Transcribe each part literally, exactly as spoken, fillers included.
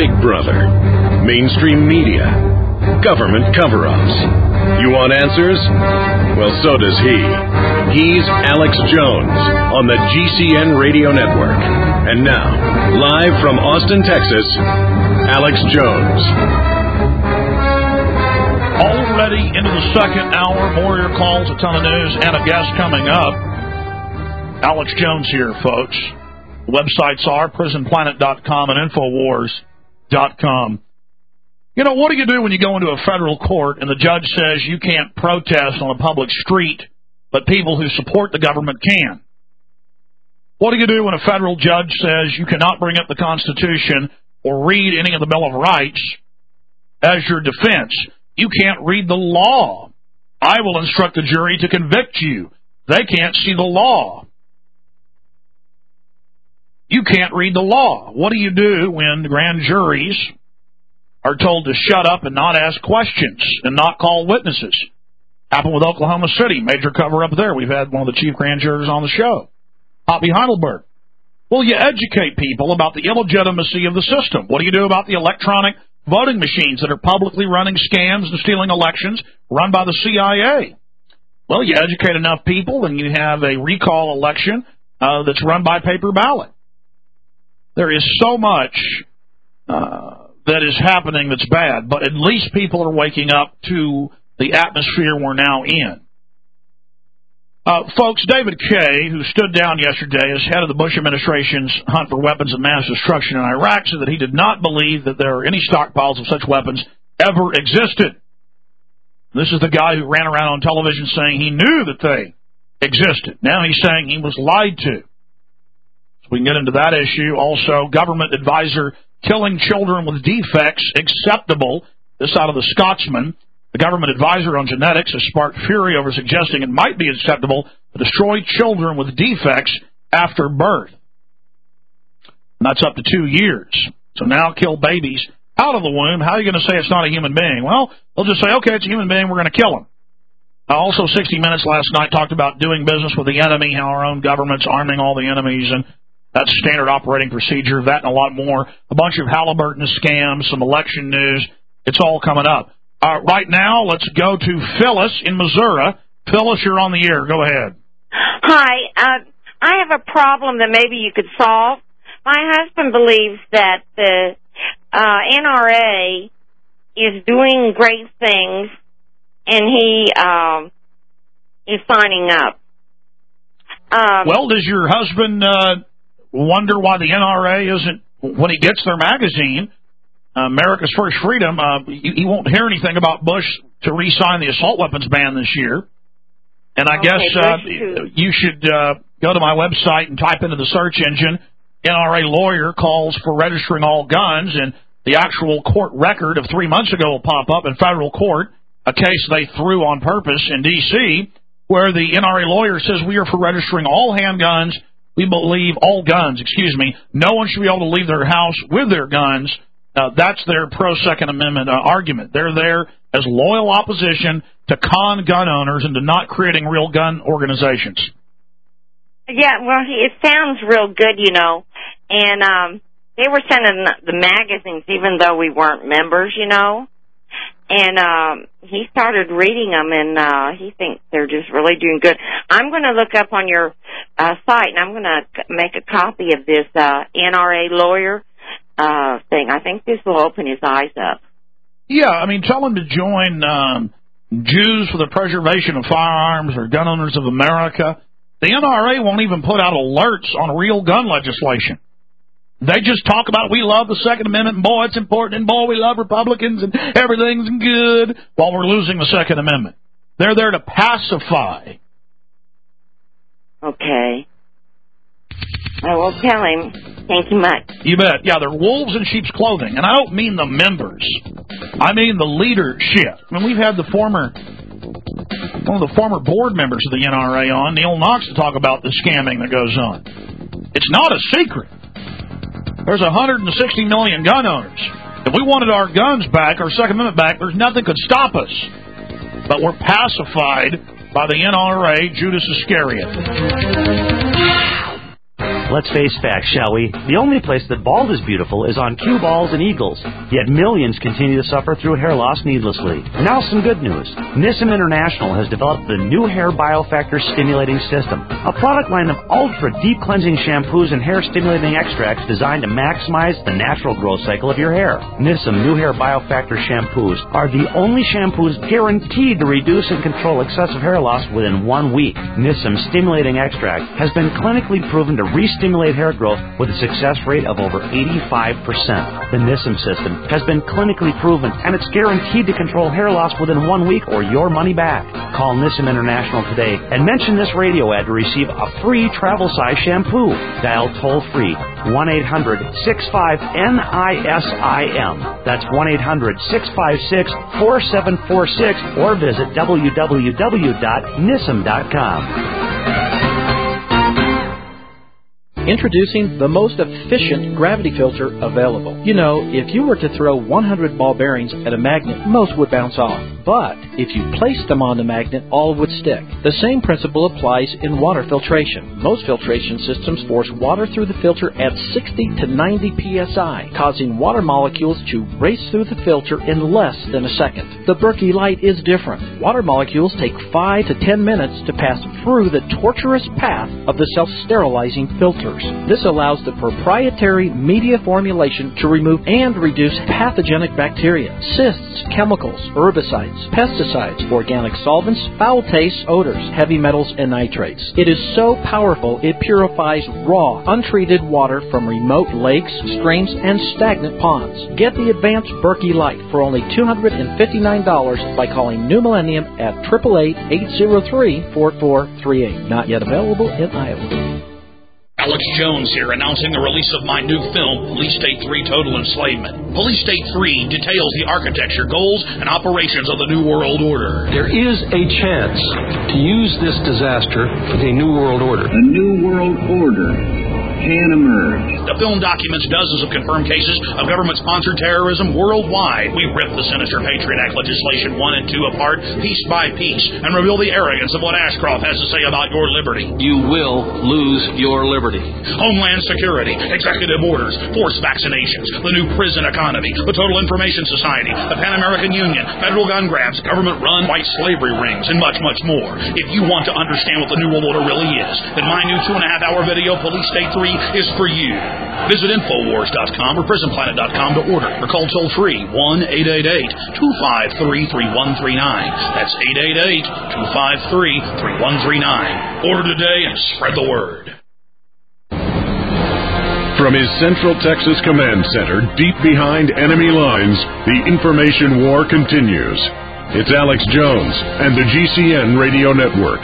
Big Brother, mainstream media, government cover-ups. You want answers? Well, so does he. He's Alex Jones on the G C N Radio Network. And now, live from Austin, Texas, Alex Jones. Already into the second hour, more of your calls, a ton of news, and a guest coming up. Alex Jones here, folks. Websites are prison planet dot com and infowars dot com. You know, what do you do when you go into a federal court and the judge says you can't protest on a public street, but people who support the government can? What do you do when a federal judge says you cannot bring up the Constitution or read any of the Bill of Rights as your defense? You can't read the law. I will instruct the jury to convict you. They can't see the law. You can't read the law. What do you do when grand juries are told to shut up and not ask questions and not call witnesses? Happened with Oklahoma City, major cover-up there. We've had one of the chief grand jurors on the show, Hoppy Heidelberg. Well, you educate people about the illegitimacy of the system. What do you do about the electronic voting machines that are publicly running scams and stealing elections run by the C I A? Well, you educate enough people and you have a recall election uh, that's run by paper ballot. There is so much uh, that is happening that's bad, but at least people are waking up to the atmosphere we're now in. Uh, folks, David Kaye, who stood down yesterday as head of the Bush administration's hunt for weapons of mass destruction in Iraq, said that he did not believe that there are any stockpiles of such weapons ever existed. This is the guy who ran around on television saying he knew that they existed. Now he's saying he was lied to. So we can get into that issue. Also, government advisor killing children with defects acceptable. This out of the Scotsman. The government advisor on genetics has sparked fury over suggesting it might be acceptable to destroy children with defects after birth. And that's up to two years. So now kill babies out of the womb. How are you going to say it's not a human being? Well, they'll just say, okay, it's a human being, we're going to kill him. Uh, also, sixty minutes last night talked about doing business with the enemy, how our own government's arming all the enemies, and that's standard operating procedure, that and a lot more. A bunch of Halliburton scams, some election news. It's all coming up. Uh, right now, let's go to Phyllis in Missouri. Phyllis, you're on the air. Go ahead. Hi. Uh, I have a problem that maybe you could solve. My husband believes that the uh, N R A is doing great things, and he um, is signing up. Um, well, does your husband uh, wonder why the N R A isn't, when he gets their magazine, Uh, America's First Freedom, uh, he, he won't hear anything about Bush to re-sign the assault weapons ban this year. And I okay, guess uh, you should uh, go to my website and type into the search engine, N R A lawyer calls for registering all guns, and the actual court record of three months ago will pop up in federal court, a case they threw on purpose in D C, where the N R A lawyer says we are for registering all handguns. We believe all guns, excuse me. No one should be able to leave their house with their guns. Uh, that's their pro-Second Amendment uh, argument. They're there as loyal opposition to con gun owners and to not creating real gun organizations. Yeah, well, he, it sounds real good, you know. And um, they were sending the magazines even though we weren't members, you know. And um, he started reading them, and uh, he thinks they're just really doing good. I'm going to look up on your uh, site, and I'm going to make a copy of this uh, N R A lawyer Uh, thing. I think this will open his eyes up. Yeah, I mean, tell him to join um, Jews for the Preservation of Firearms or Gun Owners of America. The N R A won't even put out alerts on real gun legislation. They just talk about, we love the Second Amendment, and boy, it's important, and boy, we love Republicans, and everything's good, while we're losing the Second Amendment. They're there to pacify. Okay. I will tell him. Thank you much. You bet. Yeah, they're wolves in sheep's clothing. And I don't mean the members. I mean the leadership. I mean, we've had the former, one of the former board members of the N R A on, Neil Knox, to talk about the scamming that goes on. It's not a secret. There's one hundred sixty million gun owners. If we wanted our guns back, our Second Amendment back, there's nothing could stop us. But we're pacified by the N R A, Judas Iscariot. Let's face facts, shall we? The only place that bald is beautiful is on cue balls and eagles. Yet millions continue to suffer through hair loss needlessly. Now some good news. Nissim International has developed the new Hair Biofactor Stimulating System, a product line of ultra deep cleansing shampoos and hair stimulating extracts designed to maximize the natural growth cycle of your hair. Nissim New Hair Biofactor shampoos are the only shampoos guaranteed to reduce and control excessive hair loss within one week. Nissim Stimulating Extract has been clinically proven to re-stimulate hair growth with a success rate of over eighty-five percent. The Nissim system has been clinically proven, and it's guaranteed to control hair loss within one week or your money back. Call Nissim International today and mention this radio ad to receive a free travel-size shampoo. Dial toll-free one eight hundred six five N I S I M. That's one eight hundred six five six four seven four six or visit w w w dot nissim dot com. Introducing the most efficient gravity filter available. You know, if you were to throw one hundred ball bearings at a magnet, most would bounce off. But if you placed them on the magnet, all would stick. The same principle applies in water filtration. Most filtration systems force water through the filter at sixty to ninety P S I, causing water molecules to race through the filter in less than a second. The Berkey Light is different. Water molecules take five to ten minutes to pass through the tortuous path of the self-sterilizing filter. This allows the proprietary media formulation to remove and reduce pathogenic bacteria, cysts, chemicals, herbicides, pesticides, organic solvents, foul tastes, odors, heavy metals, and nitrates. It is so powerful it purifies raw, untreated water from remote lakes, streams, and stagnant ponds. Get the advanced Berkey Light for only two hundred fifty-nine dollars by calling New Millennium at eight eight eight, eight zero three, four four three eight. Not yet available in Iowa. Alex Jones here, announcing the release of my new film, Police State three Total Enslavement. Police State three details the architecture, goals, and operations of the New World Order. There is a chance to use this disaster for the New World Order. A New World Order can emerge. The film documents dozens of confirmed cases of government-sponsored terrorism worldwide. We rip the sinister Patriot Act legislation one and two apart, piece by piece, and reveal the arrogance of what Ashcroft has to say about your liberty. You will lose your liberty. Homeland Security, executive orders, forced vaccinations, the new prison economy, the Total Information Society, the Pan American Union, federal gun grabs, government-run white slavery rings, and much, much more. If you want to understand what the New World Order really is, then my new two and a half hour video, Police State three, is for you. Visit Infowars dot com or Prison Planet dot com to order, or call toll-free one eight eight eight, two five three, three one three nine. That's eight eight eight, two five three, three one three nine. Order today and spread the word. From his Central Texas Command Center, deep behind enemy lines, the information war continues. It's Alex Jones and the G C N Radio Network.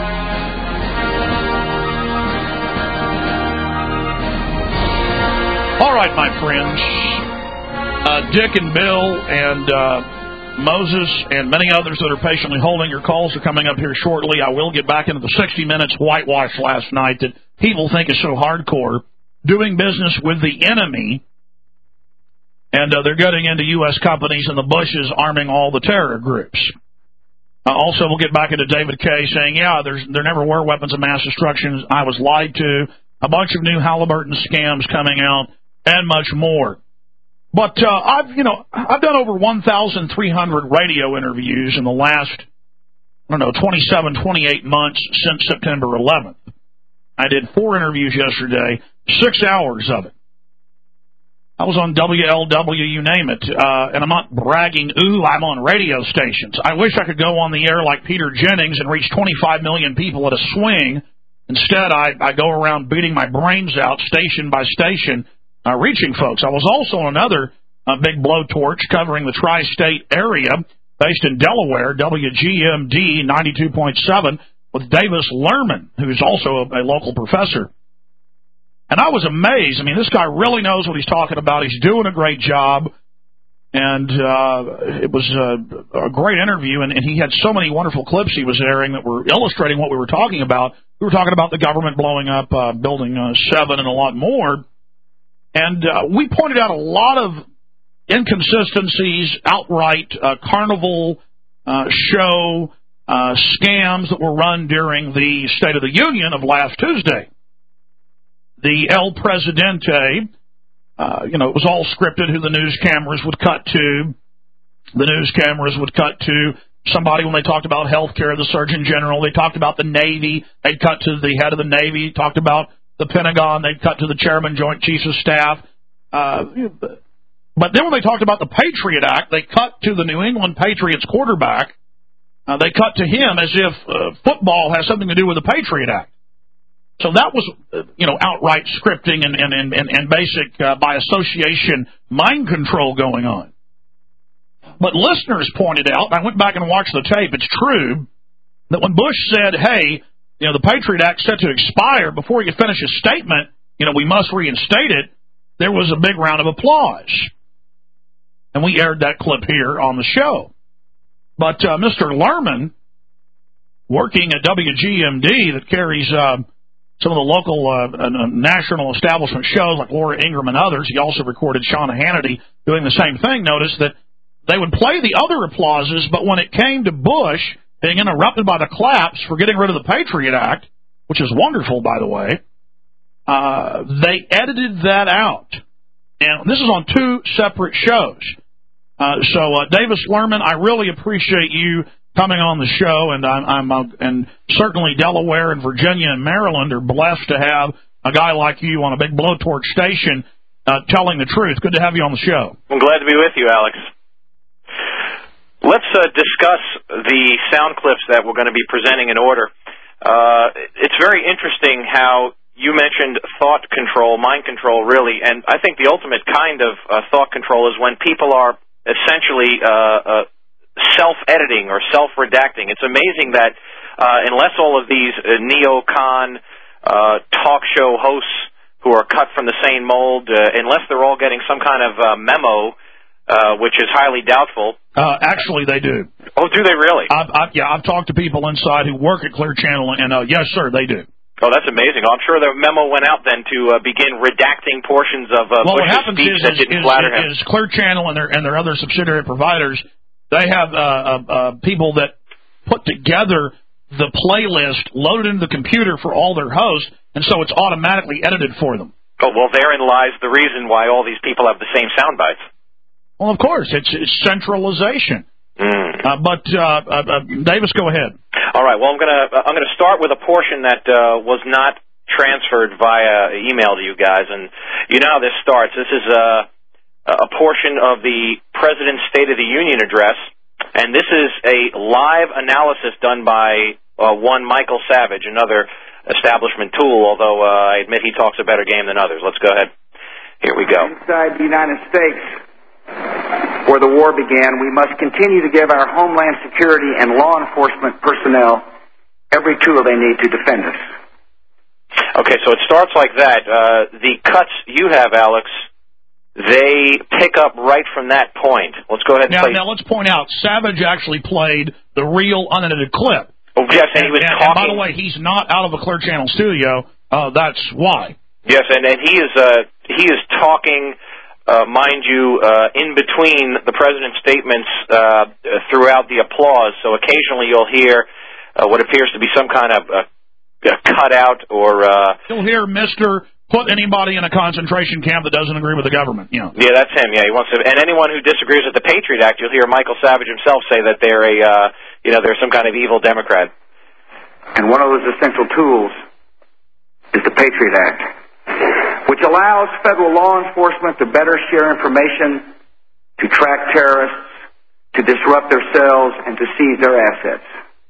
All right, my friends, uh, Dick and Bill and uh, Moses and many others that are patiently holding your calls are coming up here shortly. I will get back into the sixty minutes whitewash last night that people think is so hardcore, doing business with the enemy, and uh, they're getting into U S companies and the Bushes arming all the terror groups. Uh, also, we'll get back into David Kay saying, yeah, there's, there never were weapons of mass destruction. I was lied to. A bunch of new Halliburton scams coming out. And much more. But uh, I've, you know, I've done over one thousand three hundred radio interviews in the last, I don't know, twenty-seven, twenty-eight months since September eleventh. I did four interviews yesterday, six hours of it. I was on W L W, you name it, uh, and I'm not bragging, ooh, I'm on radio stations. I wish I could go on the air like Peter Jennings and reach twenty-five million people at a swing. Instead, I, I go around beating my brains out station by station, Uh, reaching folks. I was also on another uh, big blowtorch covering the tri-state area based in Delaware, W G M D ninety-two point seven, with Davis Lerman, who's also a, a local professor. And I was amazed. I mean, this guy really knows what he's talking about. He's doing a great job. And uh, it was a, a great interview, and, and he had so many wonderful clips he was airing that were illustrating what we were talking about. We were talking about the government blowing up uh, Building uh, seven and a lot more. And uh, we pointed out a lot of inconsistencies, outright uh, carnival uh, show uh, scams that were run during the State of the Union of last Tuesday. the El Presidente, uh, you know, it was all scripted who the news cameras would cut to. The news cameras would cut to somebody when they talked about health care, the Surgeon General. They talked about the Navy. They'd cut to the head of the Navy. Talked about the Pentagon. They'd cut to the Chairman, Joint Chiefs of Staff. Uh, but then when they talked about the Patriot Act, they cut to the New England Patriots quarterback. Uh, they cut to him as if uh, football has something to do with the Patriot Act. So that was, uh, you know, outright scripting and, and, and, and basic, uh, by association, mind control going on. But listeners pointed out, and I went back and watched the tape, it's true, that when Bush said, hey, you know, the Patriot Act's set to expire, before he could finish his statement, you know, we must reinstate it, there was a big round of applause. And we aired that clip here on the show. But uh, Mister Lerman, working at W G M D, that carries uh, some of the local uh, uh, national establishment shows like Laura Ingraham and others, he also recorded Sean Hannity doing the same thing, noticed that they would play the other applauses, but when it came to Bush being interrupted by the claps for getting rid of the Patriot Act, which is wonderful, by the way, uh, they edited that out. And this is on two separate shows. Uh, so, uh, Davis Lerman, I really appreciate you coming on the show, and I'm, I'm uh, and certainly Delaware and Virginia and Maryland are blessed to have a guy like you on a big blowtorch station uh, telling the truth. Good to have you on the show. I'm glad to be with you, Alex. Let's uh, discuss the sound clips that we're going to be presenting in order. Uh, it's very interesting how you mentioned thought control, mind control, really, and I think the ultimate kind of uh, thought control is when people are essentially uh, uh, self-editing or self-redacting. It's amazing that uh, unless all of these uh, neocon uh, talk show hosts who are cut from the same mold, uh, unless they're all getting some kind of uh, memo, uh, which is highly doubtful. Uh, actually, they do. Oh, do they really? I've, I've, yeah, I've talked to people inside who work at Clear Channel, and uh, yes, sir, they do. Oh, that's amazing. I'm sure the memo went out then to uh, begin redacting portions of uh, well, Bush's what happens speech is, that didn't is, flatter is, him. is Clear Channel and their and their other subsidiary providers, they have uh, uh, uh, people that put together the playlist, loaded into the computer for all their hosts, and so it's automatically edited for them. Oh, well, therein lies the reason why all these people have the same sound bites. Well, of course, it's, it's centralization. Mm. Uh, but uh, uh, uh, Davis, go ahead. All right. Well, I'm gonna I'm gonna start with a portion that uh, was not transferred via email to you guys, and you know how this starts. This is a a portion of the President's State of the Union address, and this is a live analysis done by uh, one Michael Savage, another establishment tool. Although uh, I admit he talks a better game than others. Let's go ahead. Here we go. Inside the United States, where the war began, we must continue to give our Homeland Security and law enforcement personnel every tool they need to defend us. Okay, so it starts like that. Uh, the cuts you have, Alex, they pick up right from that point. Let's go ahead and now, play. Now, let's point out, Savage actually played the real unedited clip. Oh, yes, and, and he was and, talking. And by the way, he's not out of a Clear Channel studio. Uh, that's why. Yes, and, and he is uh, he is talking... Uh, mind you, uh, in between the President's statements uh, throughout the applause, so occasionally you'll hear uh, what appears to be some kind of uh, cutout or... Uh, you'll hear Mister Put anybody in a concentration camp that doesn't agree with the government. You know. Yeah, that's him, yeah. He wants to, and anyone who disagrees with the Patriot Act, you'll hear Michael Savage himself say that they're a, uh, you know, they're some kind of evil Democrat. And one of those essential tools is the Patriot Act, which allows federal law enforcement to better share information, to track terrorists, to disrupt their cells, and to seize their assets.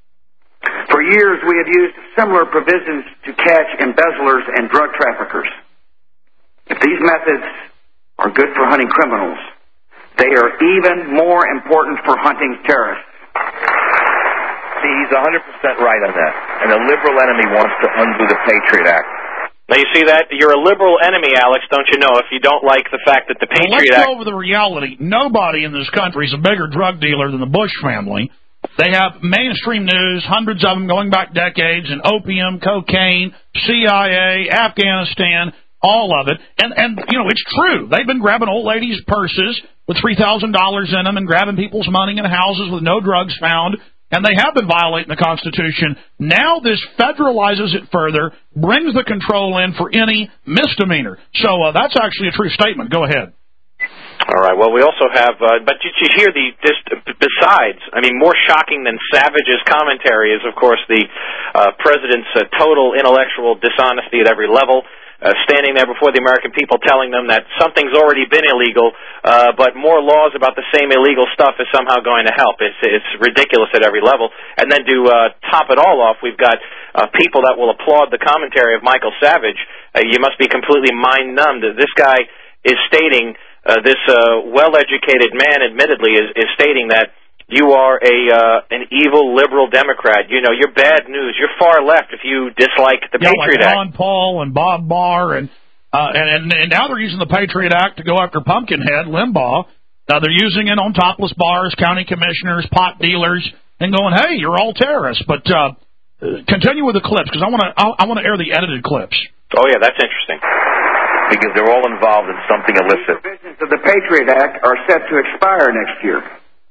For years, we have used similar provisions to catch embezzlers and drug traffickers. If these methods are good for hunting criminals, they are even more important for hunting terrorists. See, he's one hundred percent right on that. And the liberal enemy wants to undo the Patriot Act. Now, you see that? You're a liberal enemy, Alex, don't you know, if you don't like the fact that the Patriot well, let's Act... go over the reality. Nobody in this country is a bigger drug dealer than the Bush family. They have mainstream news, hundreds of them going back decades, and opium, cocaine, C I A, Afghanistan, all of it. And, and you know, it's true. They've been grabbing old ladies' purses with three thousand dollars in them and grabbing people's money in houses with no drugs found. and they have been violating the Constitution. Now this federalizes it further, brings the control in for any misdemeanor. So uh, that's actually a true statement. Go ahead. All right. Well, we also have, uh, but did you hear the, this, besides, I mean, more shocking than Savage's commentary is, of course, the uh, president's uh, total intellectual dishonesty at every level, uh, standing there before the American people telling them that something's already been illegal, uh, but more laws about the same illegal stuff is somehow going to help. It's, it's ridiculous at every level. And then to uh, top it all off, we've got uh, people that will applaud the commentary of Michael Savage. Uh, you must be completely mind-numbed. This guy is stating... Uh, this uh, well-educated man, admittedly, is, is stating that you are a uh, an evil liberal Democrat. You know, you're bad news. You're far left if you dislike the yeah, Patriot like Act. Ron Paul and Bob Barr, and, uh, and and now they're using the Patriot Act to go after Pumpkinhead Limbaugh. Now they're using it on topless bars, county commissioners, pot dealers, and going, "Hey, you're all terrorists." But uh, continue with the clips because I want to I, I want to air the edited clips. Oh yeah, that's interesting. Because they're all involved in something illicit. The provisions of the Patriot Act are set to expire next year.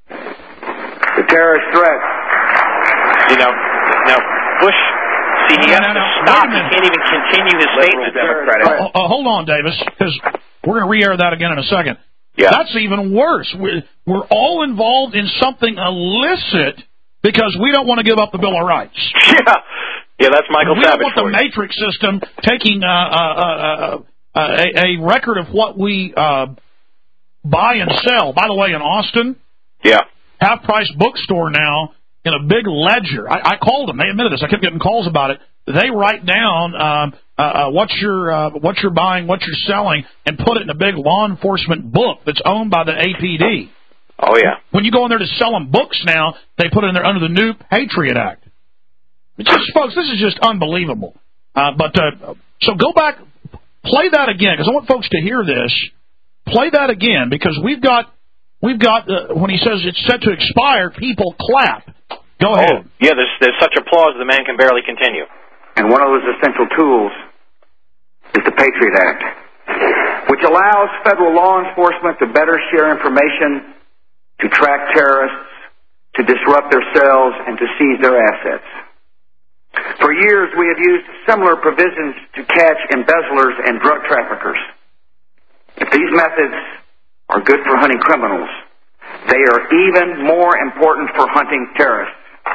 The terrorist threat. You know, now Bush, see, he no, has no, to no. stop. He can't even continue his statement. Uh, uh, hold on, Davis, because we're going to re-air that again in a second. Yeah. That's even worse. We're, we're all involved in something illicit because we don't want to give up the Bill of Rights. Yeah, yeah, that's Michael we Savage. We don't want the matrix system taking uh, uh, uh, uh, a, a record of what we uh, buy and sell. By the way, in Austin, yeah, half-price bookstore now in a big ledger. I, I called them. They admitted this. I kept getting calls about it. They write down um, uh, uh, what you're uh, what you're buying, what you're selling, and put it in a big law enforcement book that's owned by the A P D. Oh yeah. When you go in there to sell them books now, they put it in there under the new Patriot Act. It's just, folks, this is just unbelievable. Uh, but uh, so go back. Play that again, because I want folks to hear this. Play that again, because we've got, we've got uh, when he says it's set to expire, people clap. Go ahead. Oh, yeah, there's, there's such applause the man can barely continue. And one of those essential tools is the Patriot Act, which allows federal law enforcement to better share information, to track terrorists, to disrupt their cells, and to seize their assets. For years, we have used similar provisions to catch embezzlers and drug traffickers. If these methods are good for hunting criminals, they are even more important for hunting terrorists.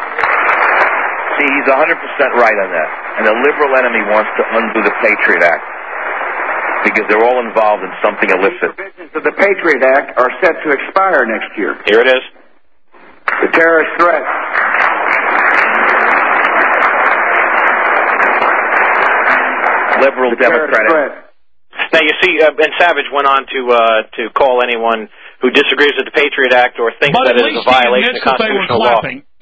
See, he's one hundred percent right on that. And the liberal enemy wants to undo the Patriot Act because they're all involved in something illicit. The provisions of the Patriot Act are set to expire next year. Here it is. The terrorist threat. Liberal Democratic. Now you see, uh, and Savage went on to uh, to call anyone who disagrees with the Patriot Act or thinks but that it is a violation of constitutional law.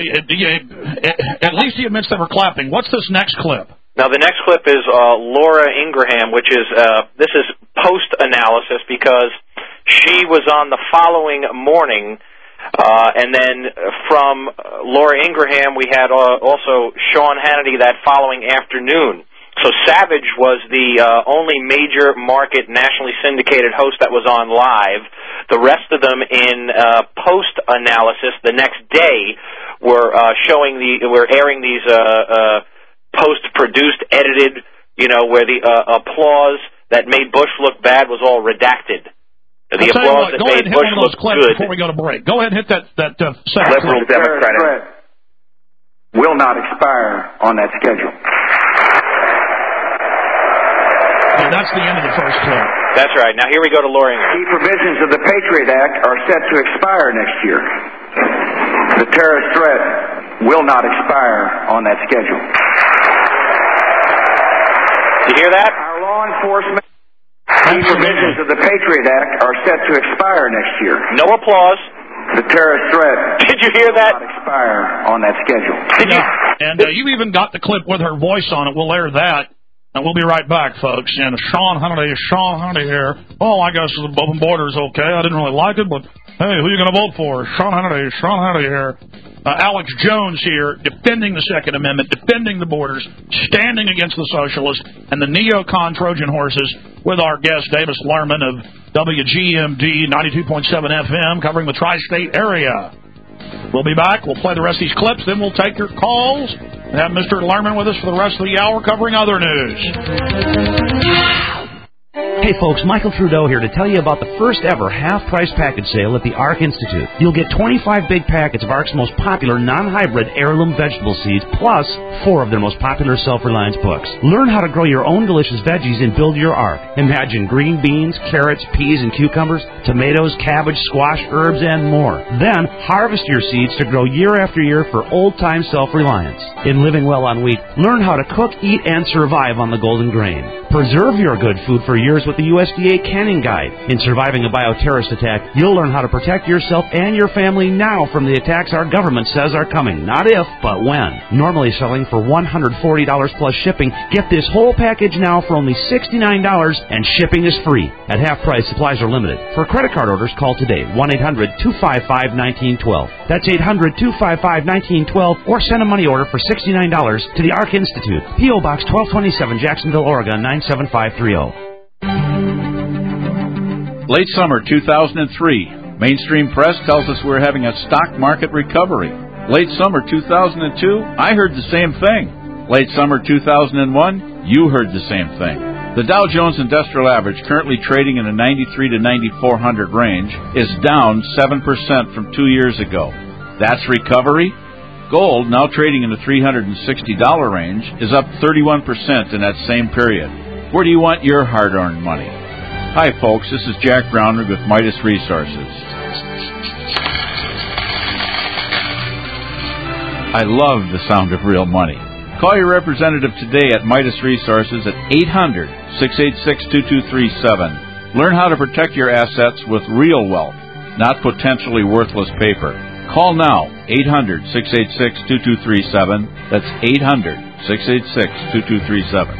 At least he admits they were clapping. What's this next clip? Now the next clip is uh, Laura Ingraham, which is uh, this is post analysis because she was on the following morning. Uh, and then from Laura Ingraham, we had uh, also Sean Hannity that following afternoon. So Savage was the uh, only major market nationally syndicated host that was on live. The rest of them in uh, post-analysis the next day were uh, showing the were airing these uh, uh, post-produced, edited, you know, where the uh, applause that made Bush look bad was all redacted. The I'll applause what, that go made ahead and hit Bush one of those look clips good. Before we go to break, go ahead and hit that that uh, second Liberal clip. Democratic will not expire on that schedule. Yeah, that's the end of the first clip. That's right. Now here we go to Laura Ingraham. Key provisions of the Patriot Act are set to expire next year. The terrorist threat will not expire on that schedule. You hear that? Our law enforcement key provisions of the Patriot Act are set to expire next year. No applause. The terrorist threat Did you hear that? will not expire on that schedule. Did you? And uh, you even got the clip with her voice on it. We'll air that. And we'll be right back, folks. And Sean Hannity, Sean Hannity here. Well, I guess the open border is okay. I didn't really like it, but hey, who are you going to vote for? Sean Hannity, Sean Hannity here. Uh, Alex Jones here, defending the Second Amendment, defending the borders, standing against the socialists and the neocon Trojan horses with our guest, Davis Lerman of W G M D ninety-two point seven F M, covering the tri-state area. We'll be back. We'll play the rest of these clips. Then we'll take your calls and have Mister Lerman with us for the rest of the hour covering other news. Hey folks, Michael Trudeau here to tell you about the first ever half-price package sale at the ARC Institute. You'll get twenty-five big packets of ARC's most popular non-hybrid heirloom vegetable seeds, plus four of their most popular self-reliance books. Learn how to grow your own delicious veggies and build your ARC. Imagine green beans, carrots, peas, and cucumbers, tomatoes, cabbage, squash, herbs, and more. Then harvest your seeds to grow year after year for old-time self-reliance. In living well on wheat, learn how to cook, eat, and survive on the golden grain. Preserve your good food for years with the U S D A Canning Guide. In surviving a bioterrorist attack, you'll learn how to protect yourself and your family now from the attacks our government says are coming. Not if, but when. Normally selling for one hundred forty dollars plus shipping, get this whole package now for only sixty-nine dollars, and shipping is free. At half price, supplies are limited. For credit card orders, call today, one eight hundred two five five one nine one two. That's eight hundred two five five one nine one two, or send a money order for sixty-nine dollars to the ARC Institute, P O Box twelve twenty-seven, Jacksonville, Oregon, nine seven five three zero. Late summer two thousand three, mainstream press tells us we're having a stock market recovery. Late summer two thousand two, I heard the same thing. Late summer two thousand one, you heard the same thing. The Dow Jones Industrial Average, currently trading in the ninety-three to ninety-four hundred range, is down seven percent from two years ago. That's recovery? Gold, now trading in the three hundred sixty dollars range, is up thirty-one percent in that same period. Where do you want your hard-earned money? Hi, folks. This is Jack Brownrigg with Midas Resources. I love the sound of real money. Call your representative today at Midas Resources at eight hundred, six eight six, two two three seven. Learn how to protect your assets with real wealth, not potentially worthless paper. Call now, eight hundred, six eight six, two two three seven. That's eight hundred, six eight six, two two three seven.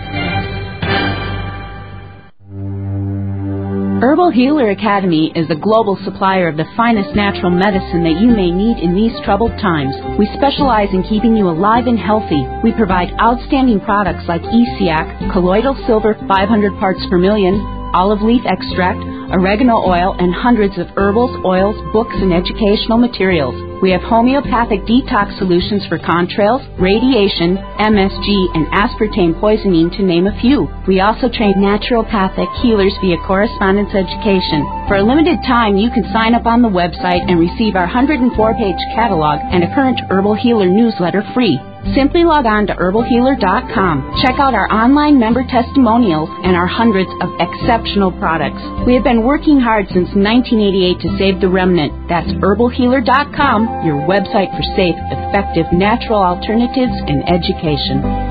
Herbal Healer Academy is a global supplier of the finest natural medicine that you may need in these troubled times. We specialize in keeping you alive and healthy. We provide outstanding products like E C A C, colloidal silver five hundred parts per million, olive leaf extract, oregano oil, and hundreds of herbals, oils, books, and educational materials. We have homeopathic detox solutions for contrails, radiation, M S G, and aspartame poisoning, to name a few. We also train naturopathic healers via correspondence education. For a limited time, you can sign up on the website and receive our one hundred four page catalog and a current Herbal Healer newsletter free. Simply log on to herbal healer dot com. Check out our online member testimonials and our hundreds of exceptional products. We have been working hard since nineteen eighty-eight to save the remnant. That's herbal healer dot com, your website for safe, effective, natural alternatives in education.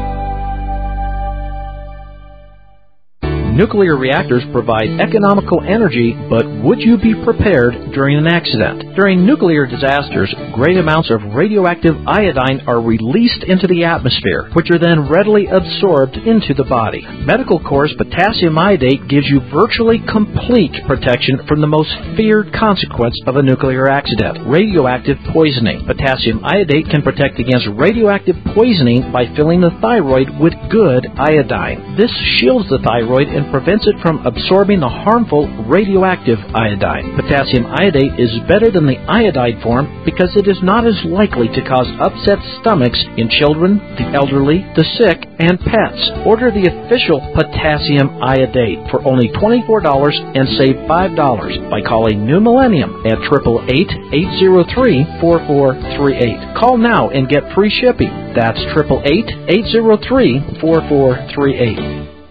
Nuclear reactors provide economical energy, but would you be prepared during an accident? During nuclear disasters, great amounts of radioactive iodine are released into the atmosphere, which are then readily absorbed into the body. Medical Corps' potassium iodate gives you virtually complete protection from the most feared consequence of a nuclear accident, radioactive poisoning. Potassium iodate can protect against radioactive poisoning by filling the thyroid with good iodine. This shields the thyroid and prevents it from absorbing the harmful radioactive iodine. Potassium iodate is better than the iodide form because it is not as likely to cause upset stomachs in children, the elderly, the sick, and pets. Order the official potassium iodate for only twenty-four dollars and save five dollars by calling New Millennium at eight eight eight, eight zero three, four four three eight. Call now and get free shipping. That's eight eight eight, eight zero three, four four three eight.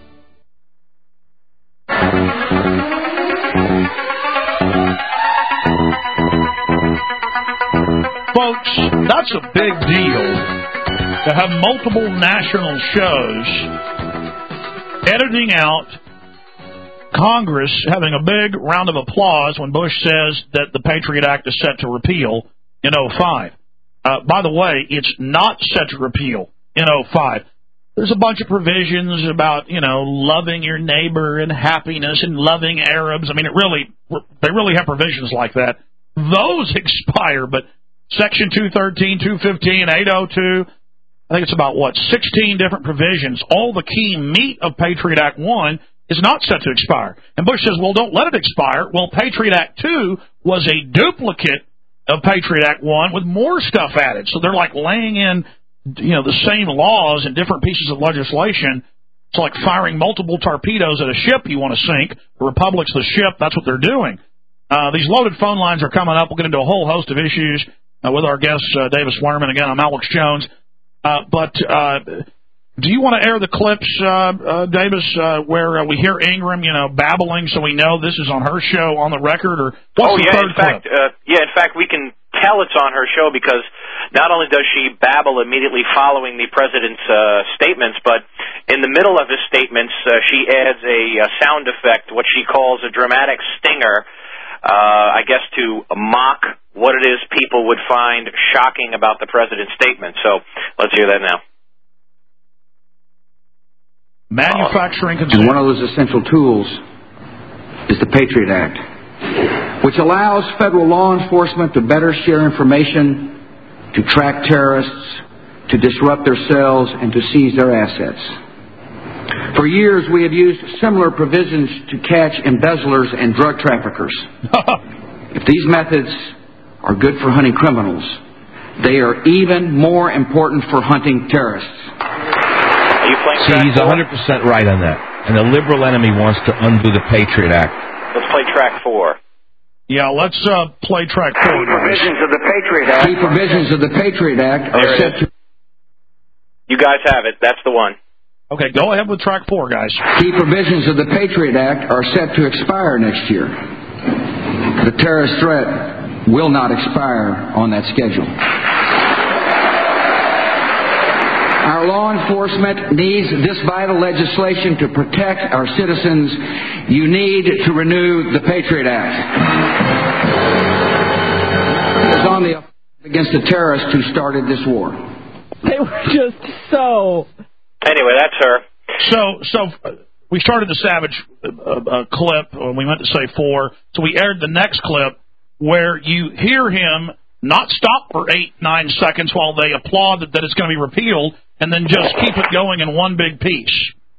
Folks, that's a big deal to have multiple national shows editing out Congress having a big round of applause when Bush says that the Patriot Act is set to repeal in oh five. Uh, by the way, it's not set to repeal in oh five. There's a bunch of provisions about, you know, loving your neighbor and happiness and loving Arabs. I mean, it really, they really have provisions like that. Those expire, but Section two thirteen, two fifteen, eight oh two, I think it's about, what, sixteen different provisions. All the key meat of Patriot Act one is not set to expire. And Bush says, well, don't let it expire. Well, Patriot Act two was a duplicate of Patriot Act one with more stuff added. So they're like laying in, you know, the same laws in different pieces of legislation. It's like firing multiple torpedoes at a ship you want to sink. The Republic's the ship. That's what they're doing. Uh, these loaded phone lines are coming up. We'll get into a whole host of issues uh, with our guest, uh, Davis Lerman. Again, I'm Alex Jones. Uh, but uh, do you want to air the clips, uh, uh, Davis, uh, where uh, we hear Ingram, you know, babbling so we know this is on her show on the record? Or what's oh, the yeah, third in fact, clip? uh, yeah, in fact, we can tell it's on her show because not only does she babble immediately following the president's uh, statements, but in the middle of his statements, uh, she adds a, a sound effect, what she calls a dramatic stinger, uh, I guess to mock what it is people would find shocking about the president's statement. So let's hear that now. Manufacturing and one of those essential tools is the Patriot Act, which allows federal law enforcement to better share information, to track terrorists, to disrupt their cells, and to seize their assets. For years, we have used similar provisions to catch embezzlers and drug traffickers. If these methods are good for hunting criminals, they are even more important for hunting terrorists. See, he's one hundred percent right on that. And the liberal enemy wants to undo the Patriot Act. Let's play track four. Yeah, let's uh, play track four. Key provisions of the Patriot Act. Key provisions of the Patriot Act are There it set is. to. You guys have it. That's the one. Okay, go ahead with track four, guys. Key provisions of the Patriot Act are set to expire next year. The terrorist threat will not expire on that schedule. Our law enforcement needs this vital legislation to protect our citizens. You need to renew the Patriot Act. It is on the against the terrorists who started this war. They were just so... Anyway, that's her. So, so uh, we started the Savage uh, uh, clip when we went to say four. So we aired the next clip where you hear him not stop for eight, nine seconds while they applaud that, that it's going to be repealed, and then just keep it going in one big piece.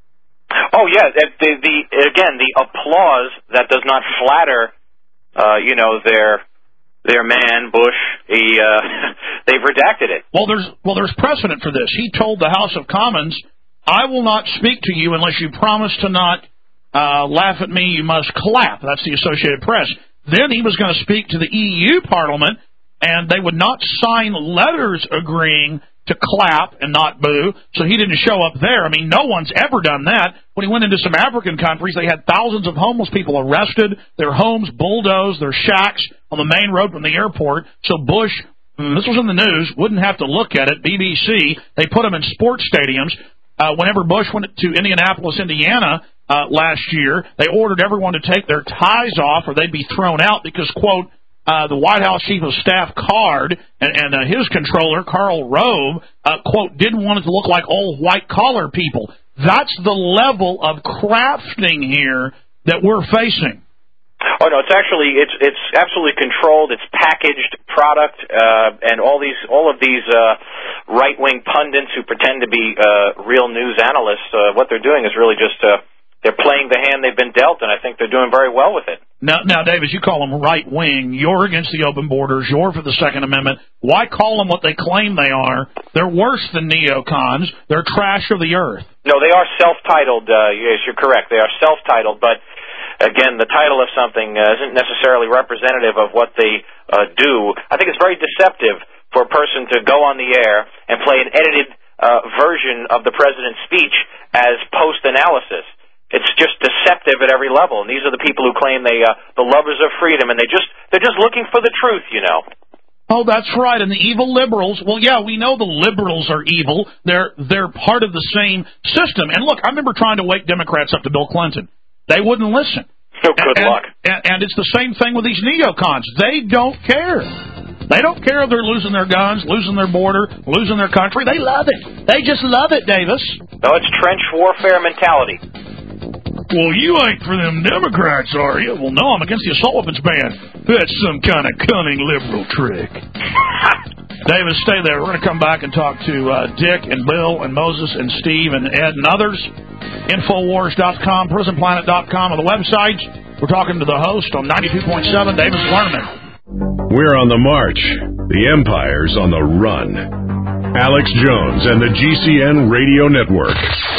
Oh yeah, the, the, the again the applause that does not flatter, uh, you know, their their man Bush. He uh, they've redacted it. Well, there's well there's precedent for this. He told the House of Commons, "I will not speak to you unless you promise to not uh, laugh at me. You must clap." That's the Associated Press. Then he was going to speak to the E U Parliament, and they would not sign letters agreeing to clap and not boo, so he didn't show up there. I mean, no one's ever done that. When he went into some African countries, they had thousands of homeless people arrested, their homes bulldozed, their shacks on the main road from the airport. So Bush, this was in the news, wouldn't have to look at it. B B C, they put them in sports stadiums. Uh, whenever Bush went to Indianapolis, Indiana uh, last year, they ordered everyone to take their ties off or they'd be thrown out because, quote, Uh, the White House Chief of Staff Card and, and uh, his controller, Karl Rove, uh, quote, didn't want it to look like old white-collar people. That's the level of crafting here that we're facing. Oh no, it's actually it's it's absolutely controlled. It's packaged product, uh, and all these all of these uh, right-wing pundits who pretend to be uh, real news analysts. Uh, what they're doing is really just uh, they're playing the hand they've been dealt, and I think they're doing very well with it. Now, now, Davis, you call them right-wing. You're against the open borders. You're for the Second Amendment. Why call them what they claim they are? They're worse than neocons. They're trash of the earth. No, they are self-titled. Uh, yes, you're correct. They are self-titled, but again, the title of something uh, isn't necessarily representative of what they uh, do. I think it's very deceptive for a person to go on the air and play an edited uh, version of the president's speech as post-analysis. It's just deceptive at every level, and these are the people who claim they uh, the lovers of freedom, and they just they're just looking for the truth, you know. Oh, that's right. And the evil liberals. Well, yeah, we know the liberals are evil. They're they're part of the same system. And look, I remember trying to wake Democrats up to Bill Clinton. They wouldn't listen. Oh, good and, luck. And, and it's the same thing with these neocons. They don't care. They don't care if they're losing their guns, losing their border, losing their country. They love it. They just love it, Davis. No, it's trench warfare mentality. Well, you ain't for them Democrats, are you? Well, no, I'm against the assault weapons ban. That's some kind of cunning liberal trick. Davis, stay there. We're going to come back and talk to uh, Dick and Bill and Moses and Steve and Ed and others. Infowars dot com, prison planet dot com are the websites. We're talking to the host on ninety-two point seven, Davis Lerman. We're on the march. The empire's on the run. Alex Jones and the G C N Radio Network.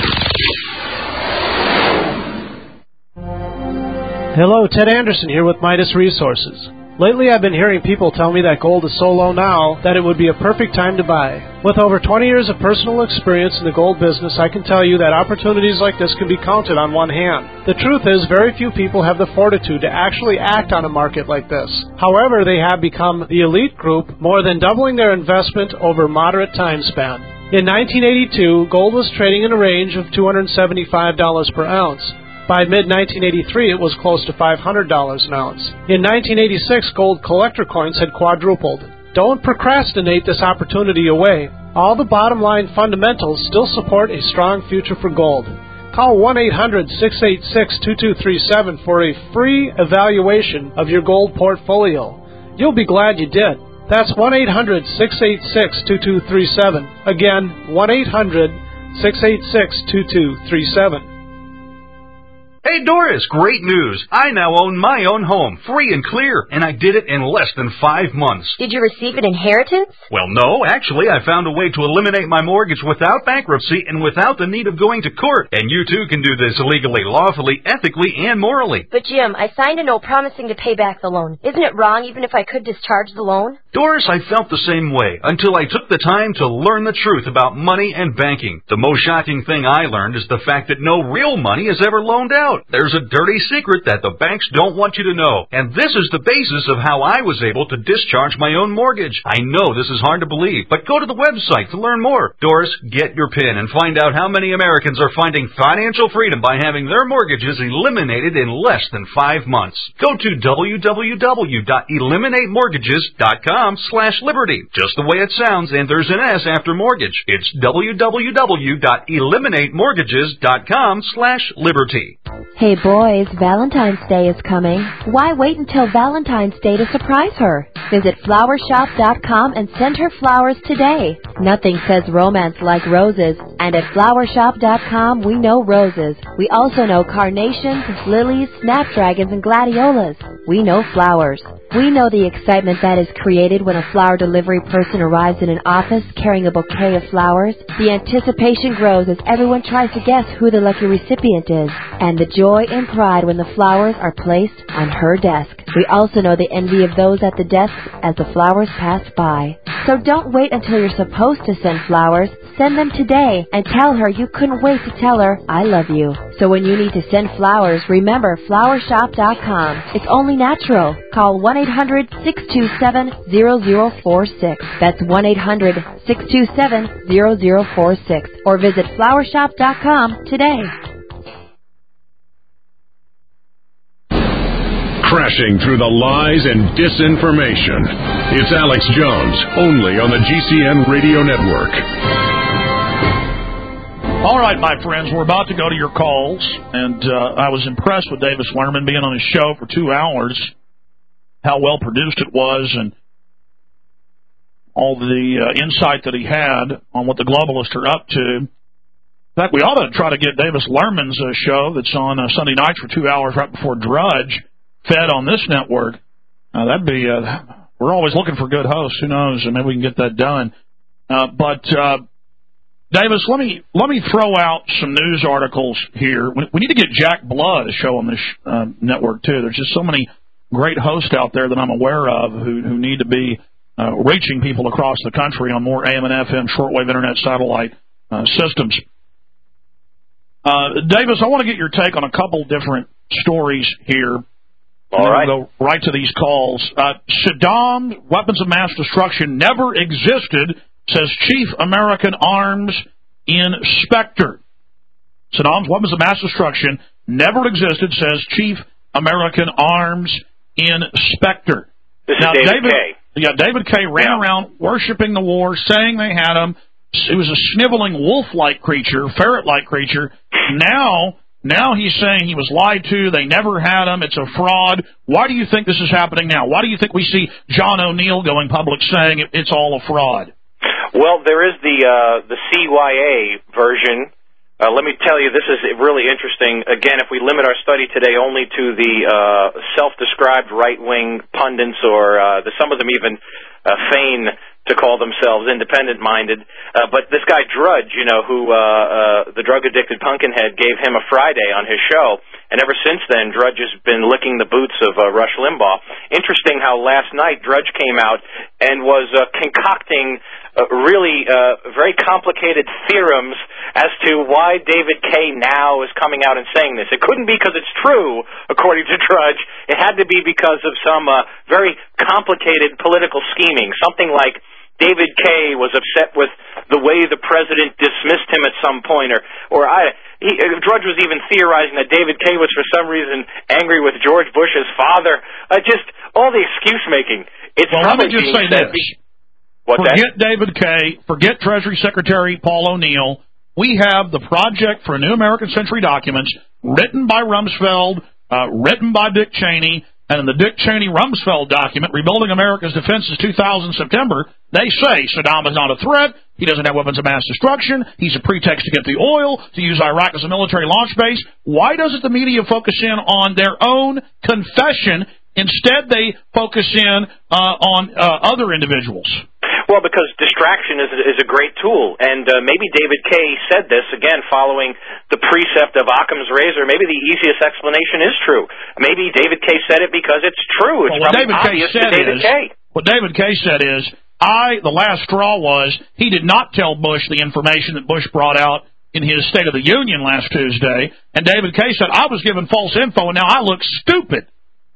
Hello, Ted Anderson here with Midas Resources. Lately, I've been hearing people tell me that gold is so low now that it would be a perfect time to buy. With over twenty years of personal experience in the gold business, I can tell you that opportunities like this can be counted on one hand. The truth is, very few people have the fortitude to actually act on a market like this. However, they have become the elite group, more than doubling their investment over a moderate time span. In nineteen eighty-two, gold was trading in a range of two hundred seventy-five dollars per ounce. By mid nineteen eighty-three, it was close to five hundred dollars an ounce. In nineteen eighty-six, gold collector coins had quadrupled. Don't procrastinate this opportunity away. All the bottom line fundamentals still support a strong future for gold. Call one eight hundred, six eight six, two two three seven for a free evaluation of your gold portfolio. You'll be glad you did. That's one eight hundred, six eight six, two two three seven. Again, one eight hundred, six eight six, two two three seven. Hey Doris, great news. I now own my own home, free and clear, and I did it in less than five months. Did you receive an inheritance? Well, no. Actually, I found a way to eliminate my mortgage without bankruptcy and without the need of going to court. And you too can do this legally, lawfully, ethically, and morally. But Jim, I signed a note promising to pay back the loan. Isn't it wrong even if I could discharge the loan? Doris, I felt the same way until I took the time to learn the truth about money and banking. The most shocking thing I learned is the fact that no real money is ever loaned out. There's a dirty secret that the banks don't want you to know. And this is the basis of how I was able to discharge my own mortgage. I know this is hard to believe, but go to the website to learn more. Doris, get your pen and find out how many Americans are finding financial freedom by having their mortgages eliminated in less than five months. Go to w w w dot eliminate mortgages dot com slash liberty. Just the way it sounds, and there's an S after mortgage. It's w w w dot eliminate mortgages dot com slash liberty. Hey boys, Valentine's Day is coming. Why wait until Valentine's Day to surprise her? Visit flower shop dot com and send her flowers today. Nothing says romance like roses, and at flower shop dot com we know roses. We also know carnations, lilies, snapdragons, and gladiolas. We know flowers. We know the excitement that is created when a flower delivery person arrives in an office carrying a bouquet of flowers. The anticipation grows as everyone tries to guess who the lucky recipient is, and the joy and pride when the flowers are placed on her desk. We also know the envy of those at the desk as the flowers pass by. So don't wait until you're supposed to send flowers. Send them today and tell her you couldn't wait to tell her, I love you. So when you need to send flowers, remember flower shop dot com. It's only natural. Call one eight hundred, six two seven, zero zero four six. That's one eight hundred, six two seven, zero zero four six. Or visit flower shop dot com today. Crashing through the lies and disinformation. It's Alex Jones, only on the G C N Radio Network. All right, my friends, we're about to go to your calls, and uh, I was impressed with Davis Lerman being on his show for two hours, how well produced it was, and all the uh, insight that he had on what the globalists are up to. In fact, we ought to try to get Davis Lerman's uh, show that's on uh, Sunday nights for two hours right before Drudge fed on this network. Uh, that'd be, uh, we're always looking for good hosts. Who knows? Maybe we can get that done. Uh, but, uh, Davis, let me, let me throw out some news articles here. We, we need to get Jack Blood a show on this, uh, network too. There's just so many great hosts out there that I'm aware of who, who need to be, uh, reaching people across the country on more A M and F M shortwave internet satellite, uh, systems. Uh, Davis, I want to get your take on a couple different stories here. All right. We'll go right to these calls. Uh, Saddam's weapons of mass destruction never existed, says Chief American Arms Inspector. Saddam's weapons of mass destruction never existed, says Chief American Arms Inspector. This now, is David, David Kaye. Yeah, David Kaye ran yeah. around worshiping the war, saying they had him. It was a sniveling wolf-like creature, ferret-like creature. Now... Now he's saying he was lied to, they never had him, it's a fraud. Why do you think this is happening now? Why do you think we see John O'Neill going public saying it, it's all a fraud? Well, there is the uh, the C Y A version, Uh, let me tell you, this is really interesting. Again, if we limit our study today only to the uh, self-described right-wing pundits, or uh, the, some of them even uh, feign to call themselves independent-minded, uh, but this guy Drudge, you know, who uh, uh, the drug-addicted Pumpkinhead gave him a Friday on his show, and ever since then, Drudge has been licking the boots of uh, Rush Limbaugh. Interesting how last night Drudge came out and was uh, concocting uh, really uh, very complicated theorems as to why David Kaye now is coming out and saying this. It couldn't be because it's true, according to Drudge. It had to be because of some uh, very complicated political scheming, something like David Kaye was upset with the way the president dismissed him at some point, or, or I, he, Drudge was even theorizing that David Kaye was for some reason angry with George Bush's father. Uh, just all the excuse making. It's well, let me probably just say said this. Be- What's forget that? David Kaye, forget Treasury Secretary Paul O'Neill. We have the Project for a New American Century documents written by Rumsfeld, uh, written by Dick Cheney, and in the Dick Cheney-Rumsfeld document, Rebuilding America's Defenses two thousand September, they say Saddam is not a threat, he doesn't have weapons of mass destruction, he's a pretext to get the oil, to use Iraq as a military launch base. Why doesn't the media focus in on their own confession? Instead, they focus in uh, on uh, other individuals. Well, because distraction is, is a great tool, and uh, maybe David Kaye said this, again, following the precept of Occam's razor. Maybe the easiest explanation is true. Maybe David Kaye said it because it's true. It's well, what probably David Kaye obvious said to David is, Kaye. What David Kaye said is, I, the last straw was, he did not tell Bush the information that Bush brought out in his State of the Union last Tuesday, and David Kaye said, I was given false info, and now I look stupid.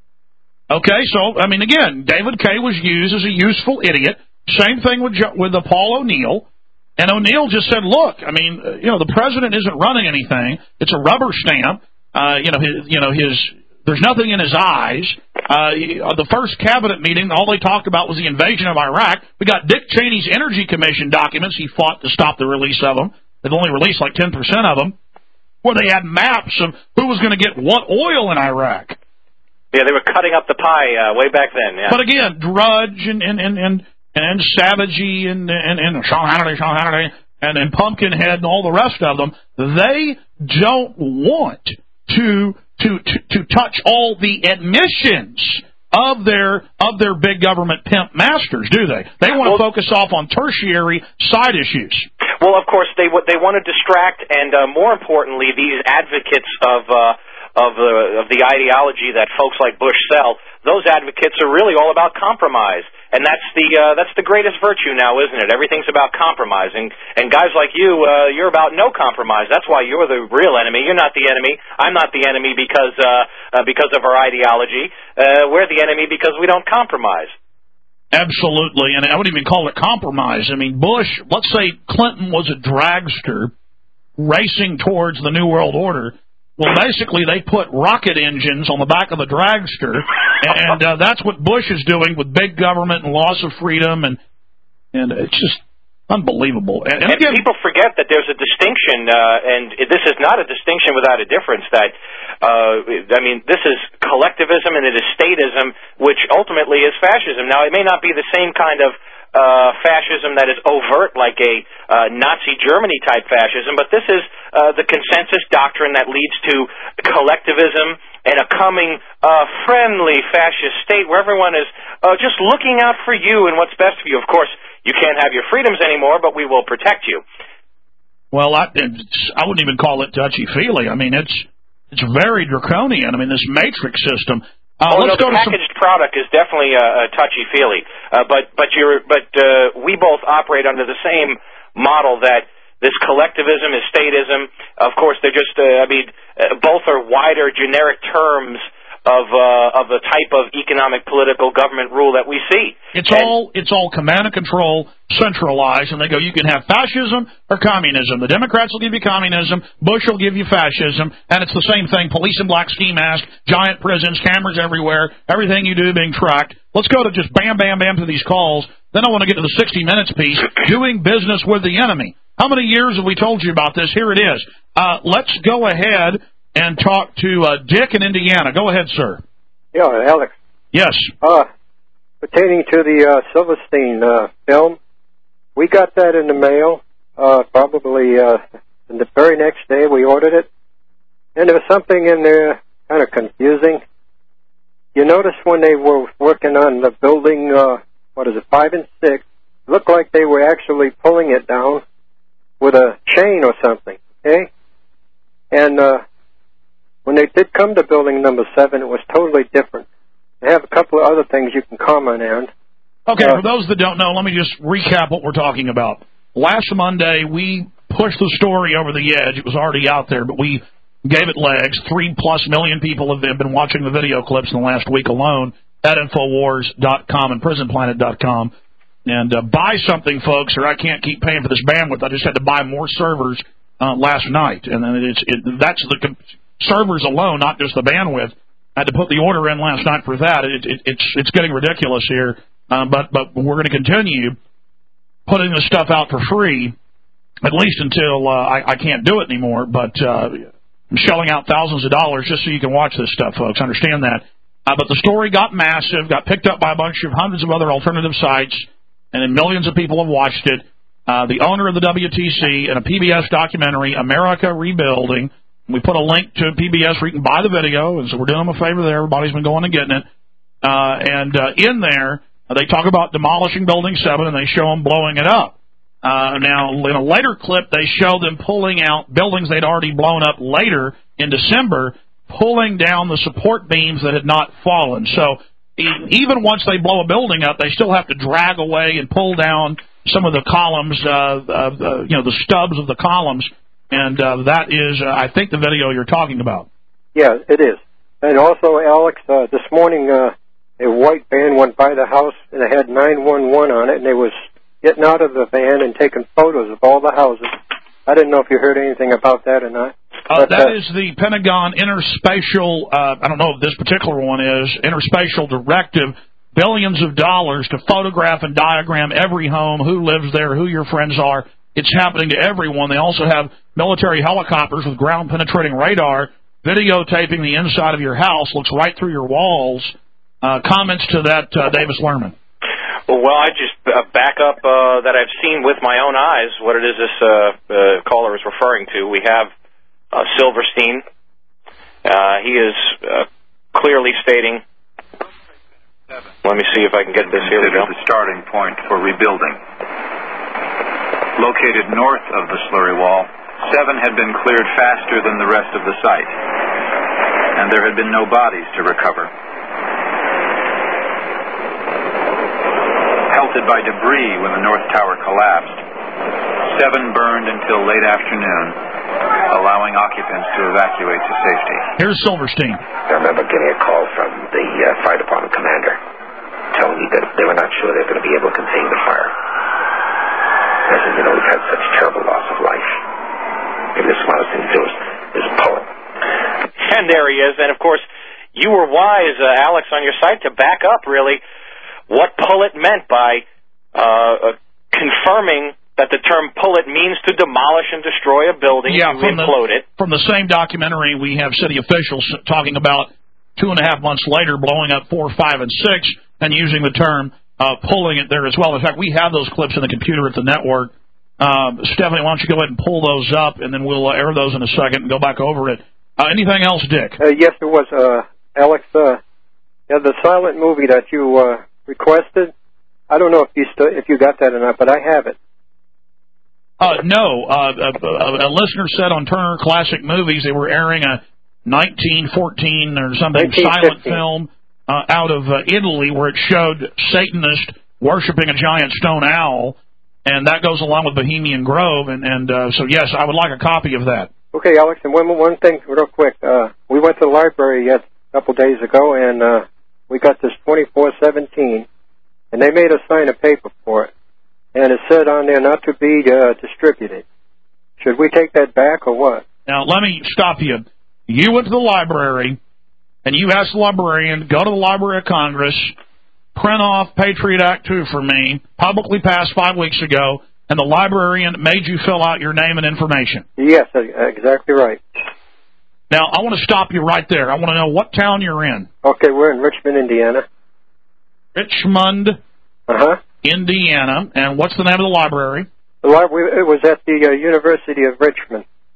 Okay, so, I mean, again, David Kaye was used as a useful idiot. Same thing with with the Paul O'Neill. And O'Neill just said, look, I mean, you know, the president isn't running anything. It's a rubber stamp. Uh, you know, his, you know, his, there's nothing in his eyes. Uh, the first cabinet meeting, all they talked about was the invasion of Iraq. We got Dick Cheney's Energy Commission documents. He fought to stop the release of them. They've only released like ten percent of them, where they had maps of who was going to get what oil in Iraq. Yeah, they were cutting up the pie uh, way back then. Yeah. But again, Drudge and and and and, and Savagey and, and and Sean Hannity, Sean Hannity, and and Pumpkinhead and all the rest of them, they don't want to to to, to touch all the admissions of their of their big government pimp masters, do they? They want to well, focus off on tertiary side issues. Well, of course, they they want to distract, and uh, more importantly, these advocates of. Uh, Of the of the ideology that folks like Bush sell, those advocates are really all about compromise, and that's the uh, that's the greatest virtue now, isn't it? Everything's about compromise, and and guys like you, uh, you're about no compromise. That's why you're the real enemy. You're not the enemy. I'm not the enemy because uh, uh, because of our ideology. Uh, we're the enemy because we don't compromise. Absolutely, and I wouldn't even call it compromise. I mean, Bush. Let's say Clinton was a dragster racing towards the New World Order. Well, basically, they put rocket engines on the back of the dragster, and uh, that's what Bush is doing with big government and loss of freedom, and and it's just unbelievable. And, and, and again, people forget that there's a distinction, uh, and this is not a distinction without a difference. That uh, I mean, this is collectivism and it is statism, which ultimately is fascism. Now, it may not be the same kind of Uh, fascism that is overt, like a uh, Nazi Germany type fascism, but this is uh, the consensus doctrine that leads to collectivism and a coming uh, friendly fascist state where everyone is uh, just looking out for you and what's best for you. Of course, you can't have your freedoms anymore, but we will protect you. Well, I, it's, I wouldn't even call it touchy-feely. I mean, it's it's very draconian. I mean, this matrix system. Uh, oh let's no, go the to packaged some... product is definitely a, a touchy-feely, uh, but but you're but uh, we both operate under the same model that this collectivism is statism. Of course, they're just uh, I mean uh, both are wider generic terms of uh, of the type of economic political government rule that we see. It's and, all it's all command and control, centralized, and they go, you can have fascism or communism. The Democrats will give you communism, Bush will give you fascism, and it's the same thing, police in black ski mask, giant prisons, cameras everywhere, everything you do being tracked. Let's go to just bam, bam, bam to these calls. Then I want to get to the sixty minutes piece, doing business with the enemy. How many years have we told you about this? Here it is. Uh, let's go ahead and talk to uh, Dick in Indiana. Go ahead, sir. Yeah, Alex. Yes. Uh, pertaining to the uh, Silverstein uh, film, we got that in the mail uh, probably uh, and the very next day we ordered it. And there was something in there kind of confusing. You notice when they were working on the building, uh, what is it, five and six, it looked like they were actually pulling it down with a chain or something, okay? And uh, when they did come to building number seven, it was totally different. They have a couple of other things you can comment on. Okay, uh, for those that don't know, let me just recap what we're talking about. Last Monday, we pushed the story over the edge. It was already out there, but we gave it legs. Three-plus million people have been watching the video clips in the last week alone at Infowars dot com and Prison Planet dot com. And uh, buy something, folks, or I can't keep paying for this bandwidth. I just had to buy more servers uh, last night. And then it's it, that's the com- servers alone, not just the bandwidth. I had to put the order in last night for that. It, it, it's it's getting ridiculous here. Uh, but, but we're going to continue putting this stuff out for free, at least until uh, I, I can't do it anymore. But uh, I'm shelling out thousands of dollars just so you can watch this stuff, folks. Understand that. Uh, but the story got massive, got picked up by a bunch of hundreds of other alternative sites, and then millions of people have watched it. Uh, the owner of the W T C and a P B S documentary, America Rebuilding. We put a link to P B S where you can buy the video, and so we're doing them a favor there. Everybody's been going and getting it. Uh, and uh, in there, uh, they talk about demolishing Building seven, and they show them blowing it up. Uh, now, in a later clip, they show them pulling out buildings they'd already blown up later in December, pulling down the support beams that had not fallen. So even once they blow a building up, they still have to drag away and pull down some of the columns, uh, uh, you know, the stubs of the columns, and uh, that is, uh, I think, the video you're talking about. Yeah, it is. And also, Alex, uh, this morning uh, a white van went by the house, and it had nine one one on it, and they was getting out of the van and taking photos of all the houses. I didn't know if you heard anything about that or not. Uh, but, that uh, is the Pentagon Interspatial, uh, I don't know if this particular one is, Interspatial Directive, billions of dollars to photograph and diagram every home, who lives there, who your friends are. It's happening to everyone. They also have military helicopters with ground-penetrating radar videotaping the inside of your house, looks right through your walls. Uh, comments to that, uh, Davis Lerman. Well, well, I just uh, back up uh, that I've seen with my own eyes what it is this uh, uh, caller is referring to. We have uh, Silverstein. Uh, he is uh, clearly stating, let me see if I can get this. Here we go. The starting point for rebuilding. Located north of the slurry wall, seven had been cleared faster than the rest of the site, and there had been no bodies to recover. Pelted by debris when the North Tower collapsed, seven burned until late afternoon, allowing occupants to evacuate to safety. Here's Silverstein. I remember getting a call from the uh, fire department commander telling me that they were not sure they were going to be able to contain the fire. I said, you know, we've had such terrible loss of life. Maybe the smartest thing to do is, is a poet. And there he is. And, of course, you were wise, uh, Alex, on your site to back up, really, what pullet meant by uh, uh, confirming that the term pullet means to demolish and destroy a building, yeah, to from implode the, it. From the same documentary, we have city officials talking about two and a half months later blowing up four, five, and six and using the term uh, pulling it there as well. In fact, we have those clips in the computer at the network. Um, Stephanie, why don't you go ahead and pull those up, and then we'll uh, air those in a second and go back over it. Uh, anything else, Dick? Uh, yes, there was, uh, Alex. Uh, yeah, the silent movie that you uh, requested. I don't know if you st- if you got that or not, but I have it. Uh, no. Uh, a, a listener said on Turner Classic Movies they were airing a nineteen fourteen or something silent film uh, out of uh, Italy where it showed Satanists worshiping a giant stone owl, and that goes along with Bohemian Grove. And, and uh, so, yes, I would like a copy of that. Okay, Alex, and one one thing real quick. Uh, we went to the library yet a couple days ago, and uh, we got this twenty-four seventeen, and they made us sign a paper for it. And it said on there not to be uh, distributed. Should we take that back or what? Now, let me stop you. You went to the library, and you asked the librarian, go to the Library of Congress, print off Patriot Act two for me, publicly passed five weeks ago, and the librarian made you fill out your name and information. Yes, exactly right. Now, I want to stop you right there. I want to know what town you're in. Okay, we're in Richmond, Indiana. Richmond, uh-huh. Indiana. And what's the name of the library? The library, it was at the uh, University of Richmond.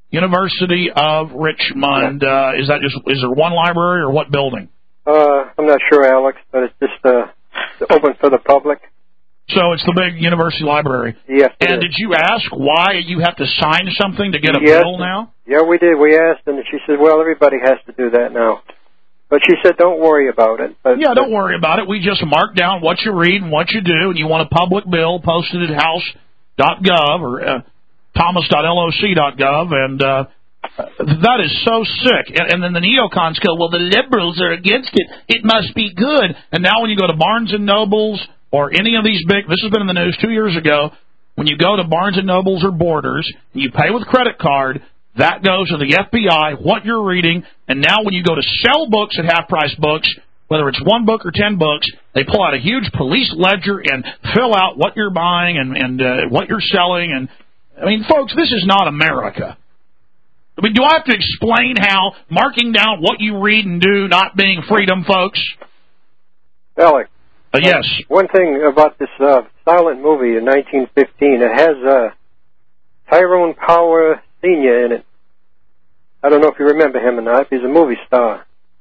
University of Richmond. Uh, is that just, is there one library or what building? Uh, I'm not sure, Alex, but it's just uh, open for the public. So it's the big university library. Yes. And did you ask why you have to sign something to get a yes. bill now? Yeah, we did. We asked, and she said, well, everybody has to do that now. But she said, don't worry about it. But, yeah, don't worry about it. We just mark down what you read and what you do, and you want a public bill posted at house dot gov or uh, thomas dot L O C dot gov, and uh, that is so sick. And, and then the neocons go, well, the liberals are against it. It must be good. And now when you go to Barnes and Nobles or any of these big, this has been in the news two years ago, when you go to Barnes and Nobles or Borders and you pay with credit card, that goes to the F B I, what you're reading, and now when you go to sell books at half-price books, whether it's one book or ten books, they pull out a huge police ledger and fill out what you're buying and, and uh, what you're selling. And I mean, folks, this is not America. I mean, do I have to explain how marking down what you read and do not being freedom, folks? Alex. Uh, yes. One thing about this uh, silent movie in nineteen fifteen, it has uh, Tyrone Power Senior in it. I don't know if you remember him or not. He's a movie star.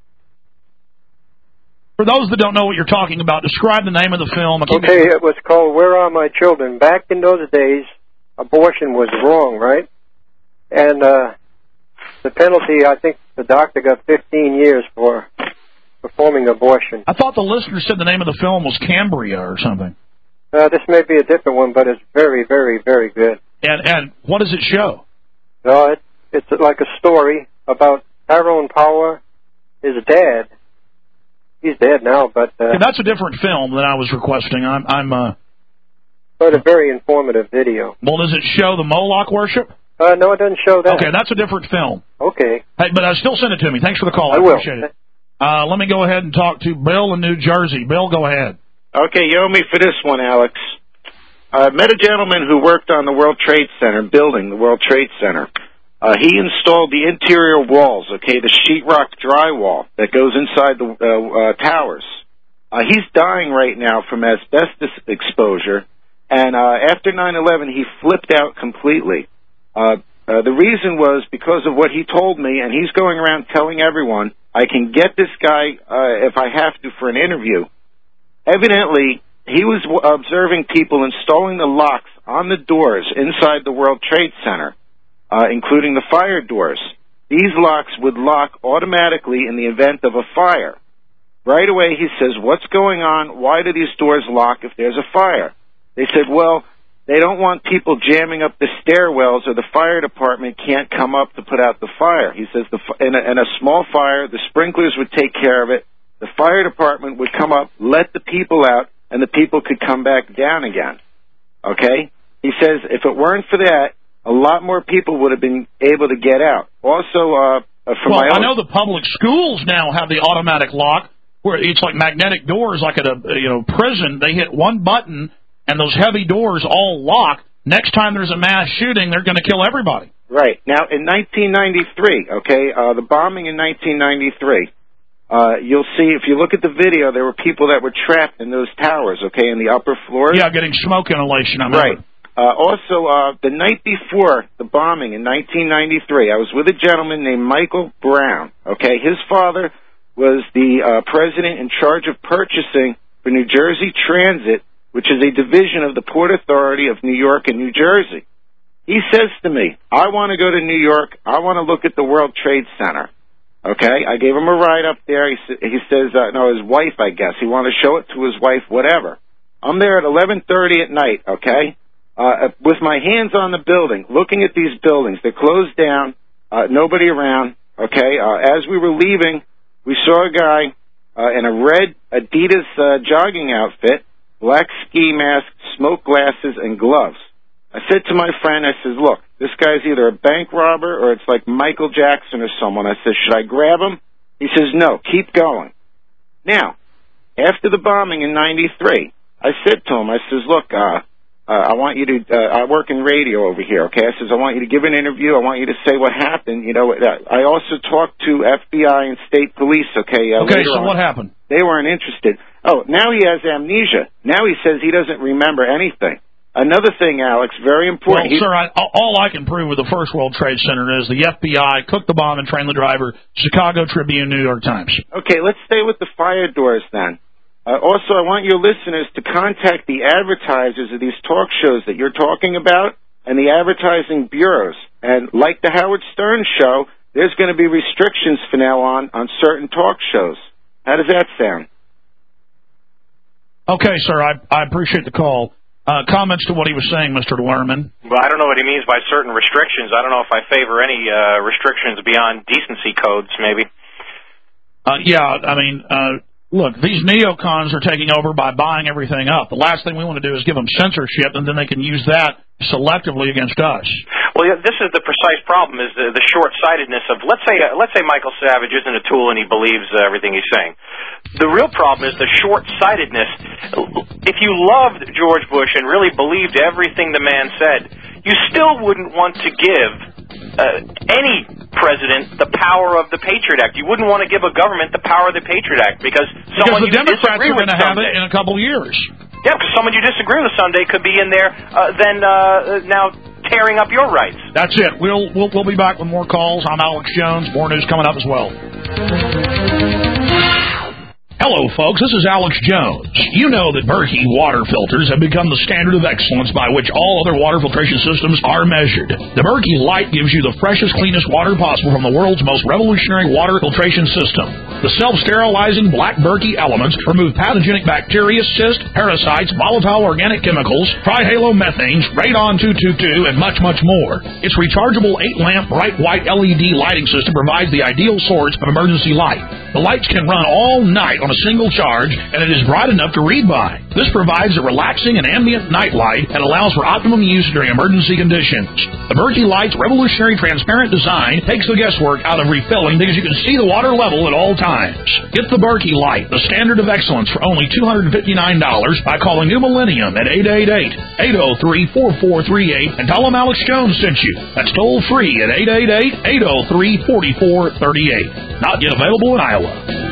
For those that don't know what you're talking about, describe the name of the film. Okay, it was called Where Are My Children? Back in those days, abortion was wrong, right? And uh, the penalty, I think the doctor got fifteen years for performing abortion. I thought the listener said the name of the film was Cambria or something. Uh, this may be a different one, but it's very, very, very good. And and what does it show? No, it, it's like a story about Tyrone Power, his dad. He's dead now, but uh, okay, that's a different film than I was requesting. I'm, I'm. Uh, but a very informative video. Well, does it show the Moloch worship? Uh, no, it doesn't show that. Okay, that's a different film. Okay. Hey, but uh, still send it to me. Thanks for the call. I, I will. appreciate it. Uh, let me go ahead and talk to Bill in New Jersey. Bill, go ahead. Okay, you owe me for this one, Alex. I met a gentleman who worked on the World Trade Center, building the World Trade Center. Uh, he installed the interior walls, okay, the sheetrock drywall that goes inside the uh, uh, towers. Uh, he's dying right now from asbestos exposure, and uh, after nine eleven, he flipped out completely. Uh, uh, the reason was because of what he told me, and he's going around telling everyone, I can get this guy uh, if I have to for an interview. Evidently, he was w- observing people installing the locks on the doors inside the World Trade Center. Uh, including the fire doors. These locks would lock automatically in the event of a fire. Right away he says, what's going on? Why do these doors lock if there's a fire? They said, well, they don't want people jamming up the stairwells or the fire department can't come up to put out the fire. He says the, in, a, in a small fire, the sprinklers would take care of it. The fire department would come up, let the people out, and the people could come back down again. Okay? He says if it weren't for that, a lot more people would have been able to get out. Also, uh, from well, my own... I know the public schools now have the automatic lock, where it's like magnetic doors, like at a you know prison. They hit one button, and those heavy doors all lock. Next time there's a mass shooting, they're going to kill everybody. Right. Now, in nineteen ninety-three, okay, uh, the bombing in nineteen ninety-three, uh, you'll see, if you look at the video, there were people that were trapped in those towers, okay, in the upper floors. Yeah, getting smoke inhalation, I remember. Right. Uh, also, uh, the night before the bombing in nineteen ninety-three, I was with a gentleman named Michael Brown, okay? His father was the uh, president in charge of purchasing for New Jersey Transit, which is a division of the Port Authority of New York and New Jersey. He says to me, I want to go to New York. I want to look at the World Trade Center, okay? I gave him a ride up there. He, sa- he says, uh, no, his wife, I guess. He wanted to show it to his wife, whatever. I'm there at eleven thirty at night, okay? Uh, with my hands on the building, looking at these buildings. They're closed down, uh, nobody around, okay? Uh, as we were leaving, we saw a guy uh, in a red Adidas uh, jogging outfit, black ski mask, smoke glasses, and gloves. I said to my friend, I says, look, this guy's either a bank robber or it's like Michael Jackson or someone. I said, should I grab him? He says, no, keep going. Now, after the bombing in ninety-three, I said to him, I says, look, uh, Uh, I want you to, uh, I work in radio over here, okay? I says, I want you to give an interview. I want you to say what happened. You know, uh, I also talked to F B I and state police, okay? Uh, okay, so on. what happened? They weren't interested. Oh, now he has amnesia. Now he says he doesn't remember anything. Another thing, Alex, very important. Well, sir, I, all I can prove with the First World Trade Center is the F B I cooked the bomb and trained the driver, Chicago Tribune, New York Times. Okay, let's stay with the fire doors then. Uh, also, I want your listeners to contact the advertisers of these talk shows that you're talking about and the advertising bureaus. And like the Howard Stern show, there's going to be restrictions from now on on certain talk shows. How does that sound? Okay, sir, I, I appreciate the call. Uh, comments to what he was saying, Mister Lerman? Well, I don't know what he means by certain restrictions. I don't know if I favor any uh, restrictions beyond decency codes, maybe. Uh, yeah, I mean, uh, look, these neocons are taking over by buying everything up. The last thing we want to do is give them censorship, and then they can use that selectively against us. Well, yeah, this is the precise problem: is the, the short-sightedness of let's say uh, let's say Michael Savage isn't a tool and he believes uh, everything he's saying. The real problem is the short-sightedness. If you loved George Bush and really believed everything the man said, you still wouldn't want to give uh, any president the power of the Patriot Act. You wouldn't want to give a government the power of the Patriot Act because someone because the you Democrats disagree are going with to have someday. it in a couple of years. Yeah, because someone you disagree with someday could be in there uh, then uh, now tearing up your rights. That's it. We'll, we'll we'll be back with more calls. I'm Alex Jones. More news coming up as well. Hello, folks. This is Alex Jones. You know that Berkey water filters have become the standard of excellence by which all other water filtration systems are measured. The Berkey Light gives you the freshest, cleanest water possible from the world's most revolutionary water filtration system. The self-sterilizing black Berkey elements remove pathogenic bacteria, cysts, parasites, volatile organic chemicals, trihalomethanes, radon two twenty-two, and much, much more. Its rechargeable eight-lamp bright white L E D lighting system provides the ideal source of emergency light. The lights can run all night on a single charge, and it is bright enough to read by. This provides a relaxing and ambient night light and allows for optimum use during emergency conditions. The Berkey Light's revolutionary transparent design takes the guesswork out of refilling because you can see the water level at all times. Get the Berkey Light, the standard of excellence, for only two hundred fifty-nine dollars by calling New Millennium at eight eight eight, eight oh three, four four three eight and tell them Alex Jones sent you. That's toll free at eight eight eight, eight oh three, four four three eight. Not yet available in Iowa.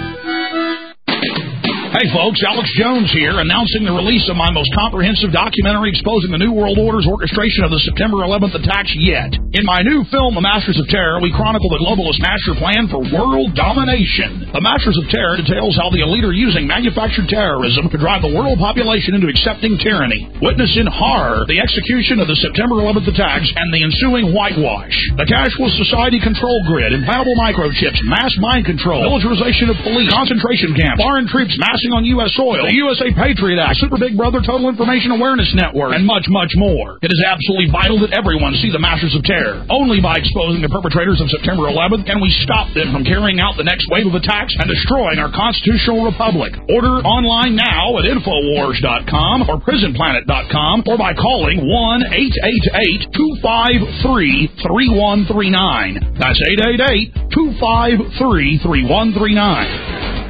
Hey folks, Alex Jones here, announcing the release of my most comprehensive documentary exposing the New World Order's orchestration of the September eleventh attacks yet. In my new film, The Masters of Terror, we chronicle the globalist master plan for world domination. The Masters of Terror details how the elite are using manufactured terrorism to drive the world population into accepting tyranny. Witness in horror the execution of the September eleventh attacks and the ensuing whitewash. The cashless society control grid, implantable microchips, mass mind control, militarization of police, concentration camps, foreign troops massing on U S soil, the U S A Patriot Act, Super Big Brother Total Information Awareness Network, and much, much more. It is absolutely vital that everyone see the Masters of Terror. Only by exposing the perpetrators of September eleventh can we stop them from carrying out the next wave of attacks and destroying our constitutional republic. Order online now at Infowars dot com or Prison Planet dot com or by calling one eight eight eight, two five three, three one three nine. That's eight eight eight, two five three, three one three nine.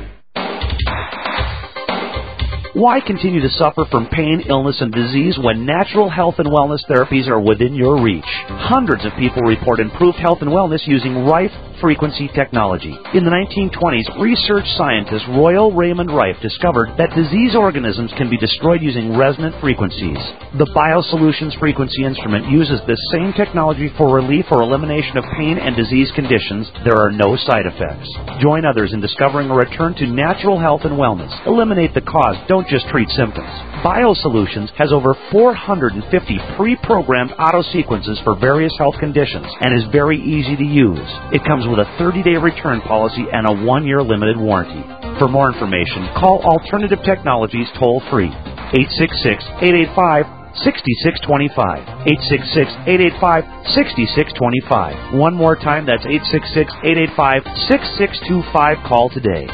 Why continue to suffer from pain, illness, and disease when natural health and wellness therapies are within your reach? Hundreds of people report improved health and wellness using Rife frequency technology. In the nineteen twenties, research scientist Royal Raymond Rife discovered that disease organisms can be destroyed using resonant frequencies. The BioSolutions frequency instrument uses this same technology for relief or elimination of pain and disease conditions. There are no side effects. Join others in discovering a return to natural health and wellness. Eliminate the cause. Don't just treat symptoms. BioSolutions has over four hundred fifty pre-programmed auto-sequences for various health conditions and is very easy to use. It comes with a thirty-day return policy and a one-year limited warranty. For more information, call Alternative Technologies toll-free, eight six six, eight eight five, six six two five, eight six six, eight eight five, six six two five. One more time, that's eight six six, eight eight five, six six two five. Call today.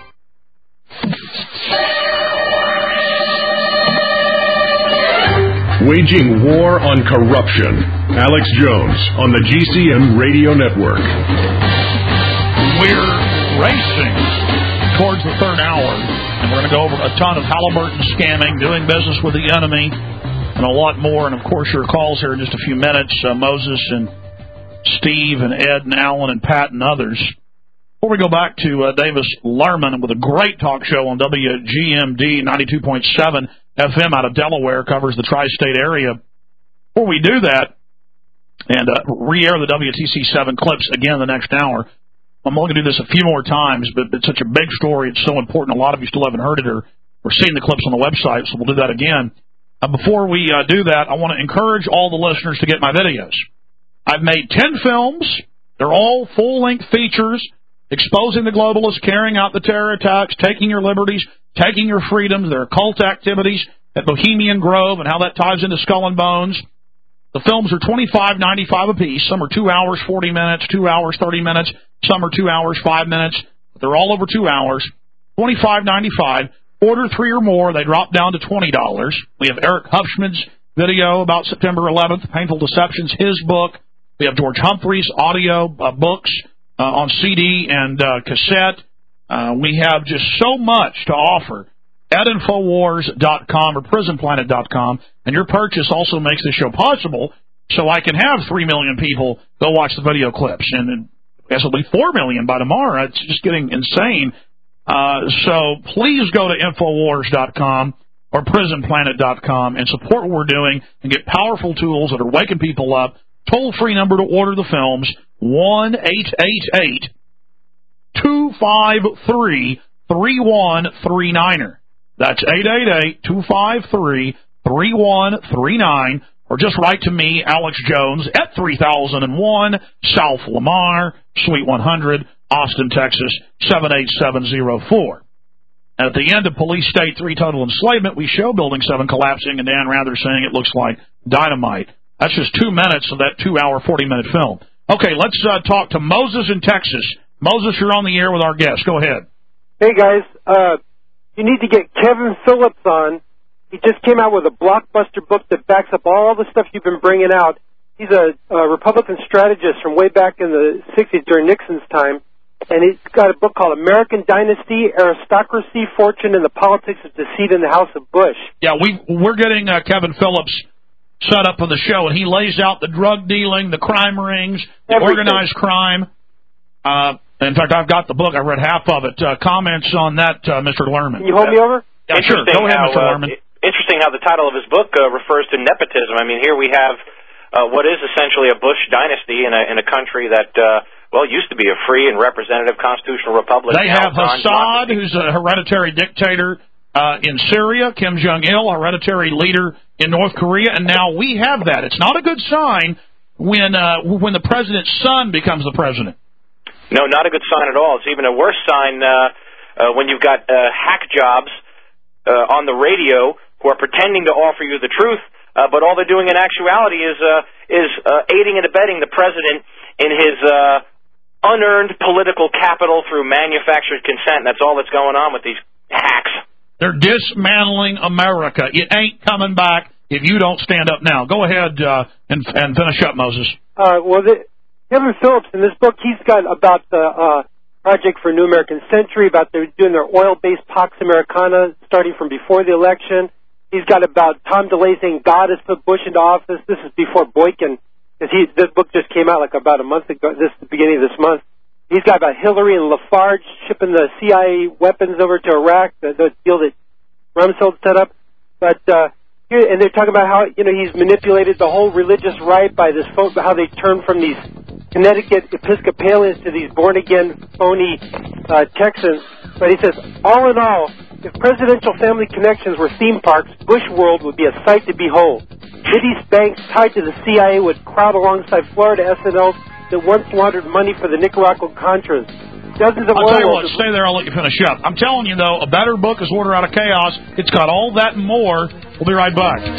Waging war on corruption. Alex Jones on the G C N Radio Network. We're racing towards the third hour, and we're going to go over a ton of Halliburton scamming, doing business with the enemy, and a lot more. And, of course, your calls here in just a few minutes. Uh, Moses and Steve and Ed and Alan and Pat and others. Before we go back to uh, Davis Lerman with a great talk show on W G M D ninety-two point seven, F M out of Delaware, covers the tri-state area. Before we do that, and uh, re-air the W T C seven clips again the next hour, I'm only going to do this a few more times, but it's such a big story, it's so important, a lot of you still haven't heard it or, or seen the clips on the website, so we'll do that again. Uh, before we uh, do that, I want to encourage all the listeners to get my videos. I've made ten films. They're all full-length features exposing the globalists, carrying out the terror attacks, taking your liberties, taking your freedoms, their occult activities at Bohemian Grove, and how that ties into Skull and Bones. The films are twenty-five ninety-five apiece. Some are two hours, forty minutes, two hours, thirty minutes. Some are two hours, five minutes. But they're all over two hours. twenty-five ninety-five. Order three or more, they drop down to twenty dollars. We have Eric Huffman's video about September eleventh, Painful Deceptions, his book. We have George Humphrey's audio uh, books uh, on C D and uh, cassette. Uh, we have just so much to offer at Infowars dot com or Prison Planet dot com, and your purchase also makes this show possible, so I can have three million people go watch the video clips, and I guess it'll be four million by tomorrow. It's just getting insane. Uh, so please go to Infowars dot com or Prison Planet dot com and support what we're doing and get powerful tools that are waking people up. Toll-free number to order the films, one eight eight eight, two five three, three one three nine. That's eight eight eight, two five three, three one three nine. Or just write to me, Alex Jones, at three thousand one South Lamar, Suite one hundred, Austin, Texas, seven eight seven zero four. At the end of Police State three Total Enslavement, we show Building seven collapsing and Dan Rather saying it looks like dynamite. That's just two minutes of that two-hour, forty-minute film. Okay, let's uh, talk to Moses in Texas. Moses, you're on the air with our guest. Go ahead. Hey, guys. Uh, you need to get Kevin Phillips on. He just came out with a blockbuster book that backs up all the stuff you've been bringing out. He's a, a Republican strategist from way back in the sixties during Nixon's time, and he's got a book called American Dynasty, Aristocracy, Fortune, and the Politics of Deceit in the House of Bush. Yeah, we, we're getting uh, Kevin Phillips set up for the show, and he lays out the drug dealing, the crime rings, the Everything. organized crime. Uh, in fact, I've got the book. I read half of it. Uh, comments on that, uh, Mister Lerman? Can you hold me over? Yeah, sure. Go ahead, how, Mister uh, Lerman. Interesting how the title of his book uh, refers to nepotism. I mean, here we have uh, what is essentially a Bush dynasty in a, in a country that, uh, well, used to be a free and representative constitutional republic. They have Assad, who's a hereditary dictator uh, in Syria, Kim Jong-il, hereditary leader in North Korea, and now we have that. It's not a good sign when uh, when the president's son becomes the president. No, not a good sign at all. It's even a worse sign uh, uh, when you've got uh, hack jobs uh, on the radio who are pretending to offer you the truth, uh, but all they're doing in actuality is uh, is uh, aiding and abetting the president in his uh, unearned political capital through manufactured consent. That's all that's going on with these hacks. They're dismantling America. It ain't coming back if you don't stand up now. Go ahead uh, and, and finish up, Moses. Uh, well, the, Kevin Phillips, in this book, he's got about the uh, Project for a New American Century, about their, doing their oil-based Pax Americana starting from before the election. He's got about Tom DeLay saying God has put Bush into office. This is before Boykin, because he this book just came out like about a month ago, this the beginning of this month. He's got about Hillary and Lafarge shipping the C I A weapons over to Iraq, the, the deal that Rumsfeld set up. But uh, here, and they're talking about how you know he's manipulated the whole religious right by this folk, how they turn from these Connecticut Episcopalians to these born again phony uh, Texans. But he says, all in all, if presidential family connections were theme parks, Bush World would be a sight to behold. Cities, banks tied to the C I A would crowd alongside Florida S N Ls that once laundered money for the Nicaraguan Contras. Dozens of I'll oil tell you what, stay there, I'll let you finish up. I'm telling you, though, a better book is Order Out of Chaos. It's got all that and more. We'll be right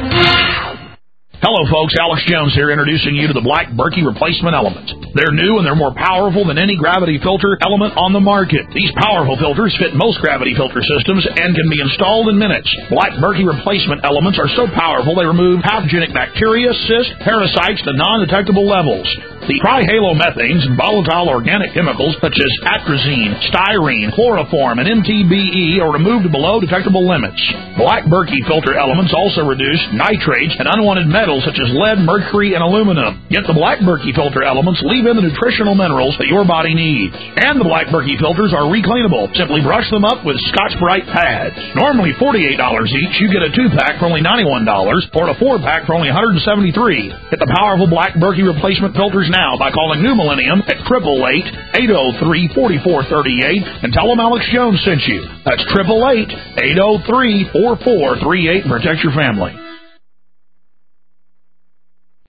back. Hello, folks. Alex Jones here, introducing you to the Black Berkey Replacement Element. They're new and they're more powerful than any gravity filter element on the market. These powerful filters fit most gravity filter systems and can be installed in minutes. Black Berkey Replacement Elements are so powerful they remove pathogenic bacteria, cysts, parasites to non-detectable levels. The trihalomethanes and volatile organic chemicals such as atrazine, styrene, chloroform, and M T B E are removed below detectable limits. Black Berkey filter elements also reduce nitrates and unwanted metals such as lead, mercury, and aluminum. Yet the Black Berkey filter elements leave in the nutritional minerals that your body needs. And the Black Berkey filters are recleanable. Simply brush them up with Scotch Brite pads. Normally forty-eight dollars each, you get a two-pack for only ninety-one dollars or a four-pack for only one hundred seventy-three dollars. Get the powerful Black Berkey replacement filters now by calling New Millennium at eight eight eight, eight oh three, four four three eight and tell them Alex Jones sent you. That's eight eight eight, eight oh three, four four three eight and protect your family.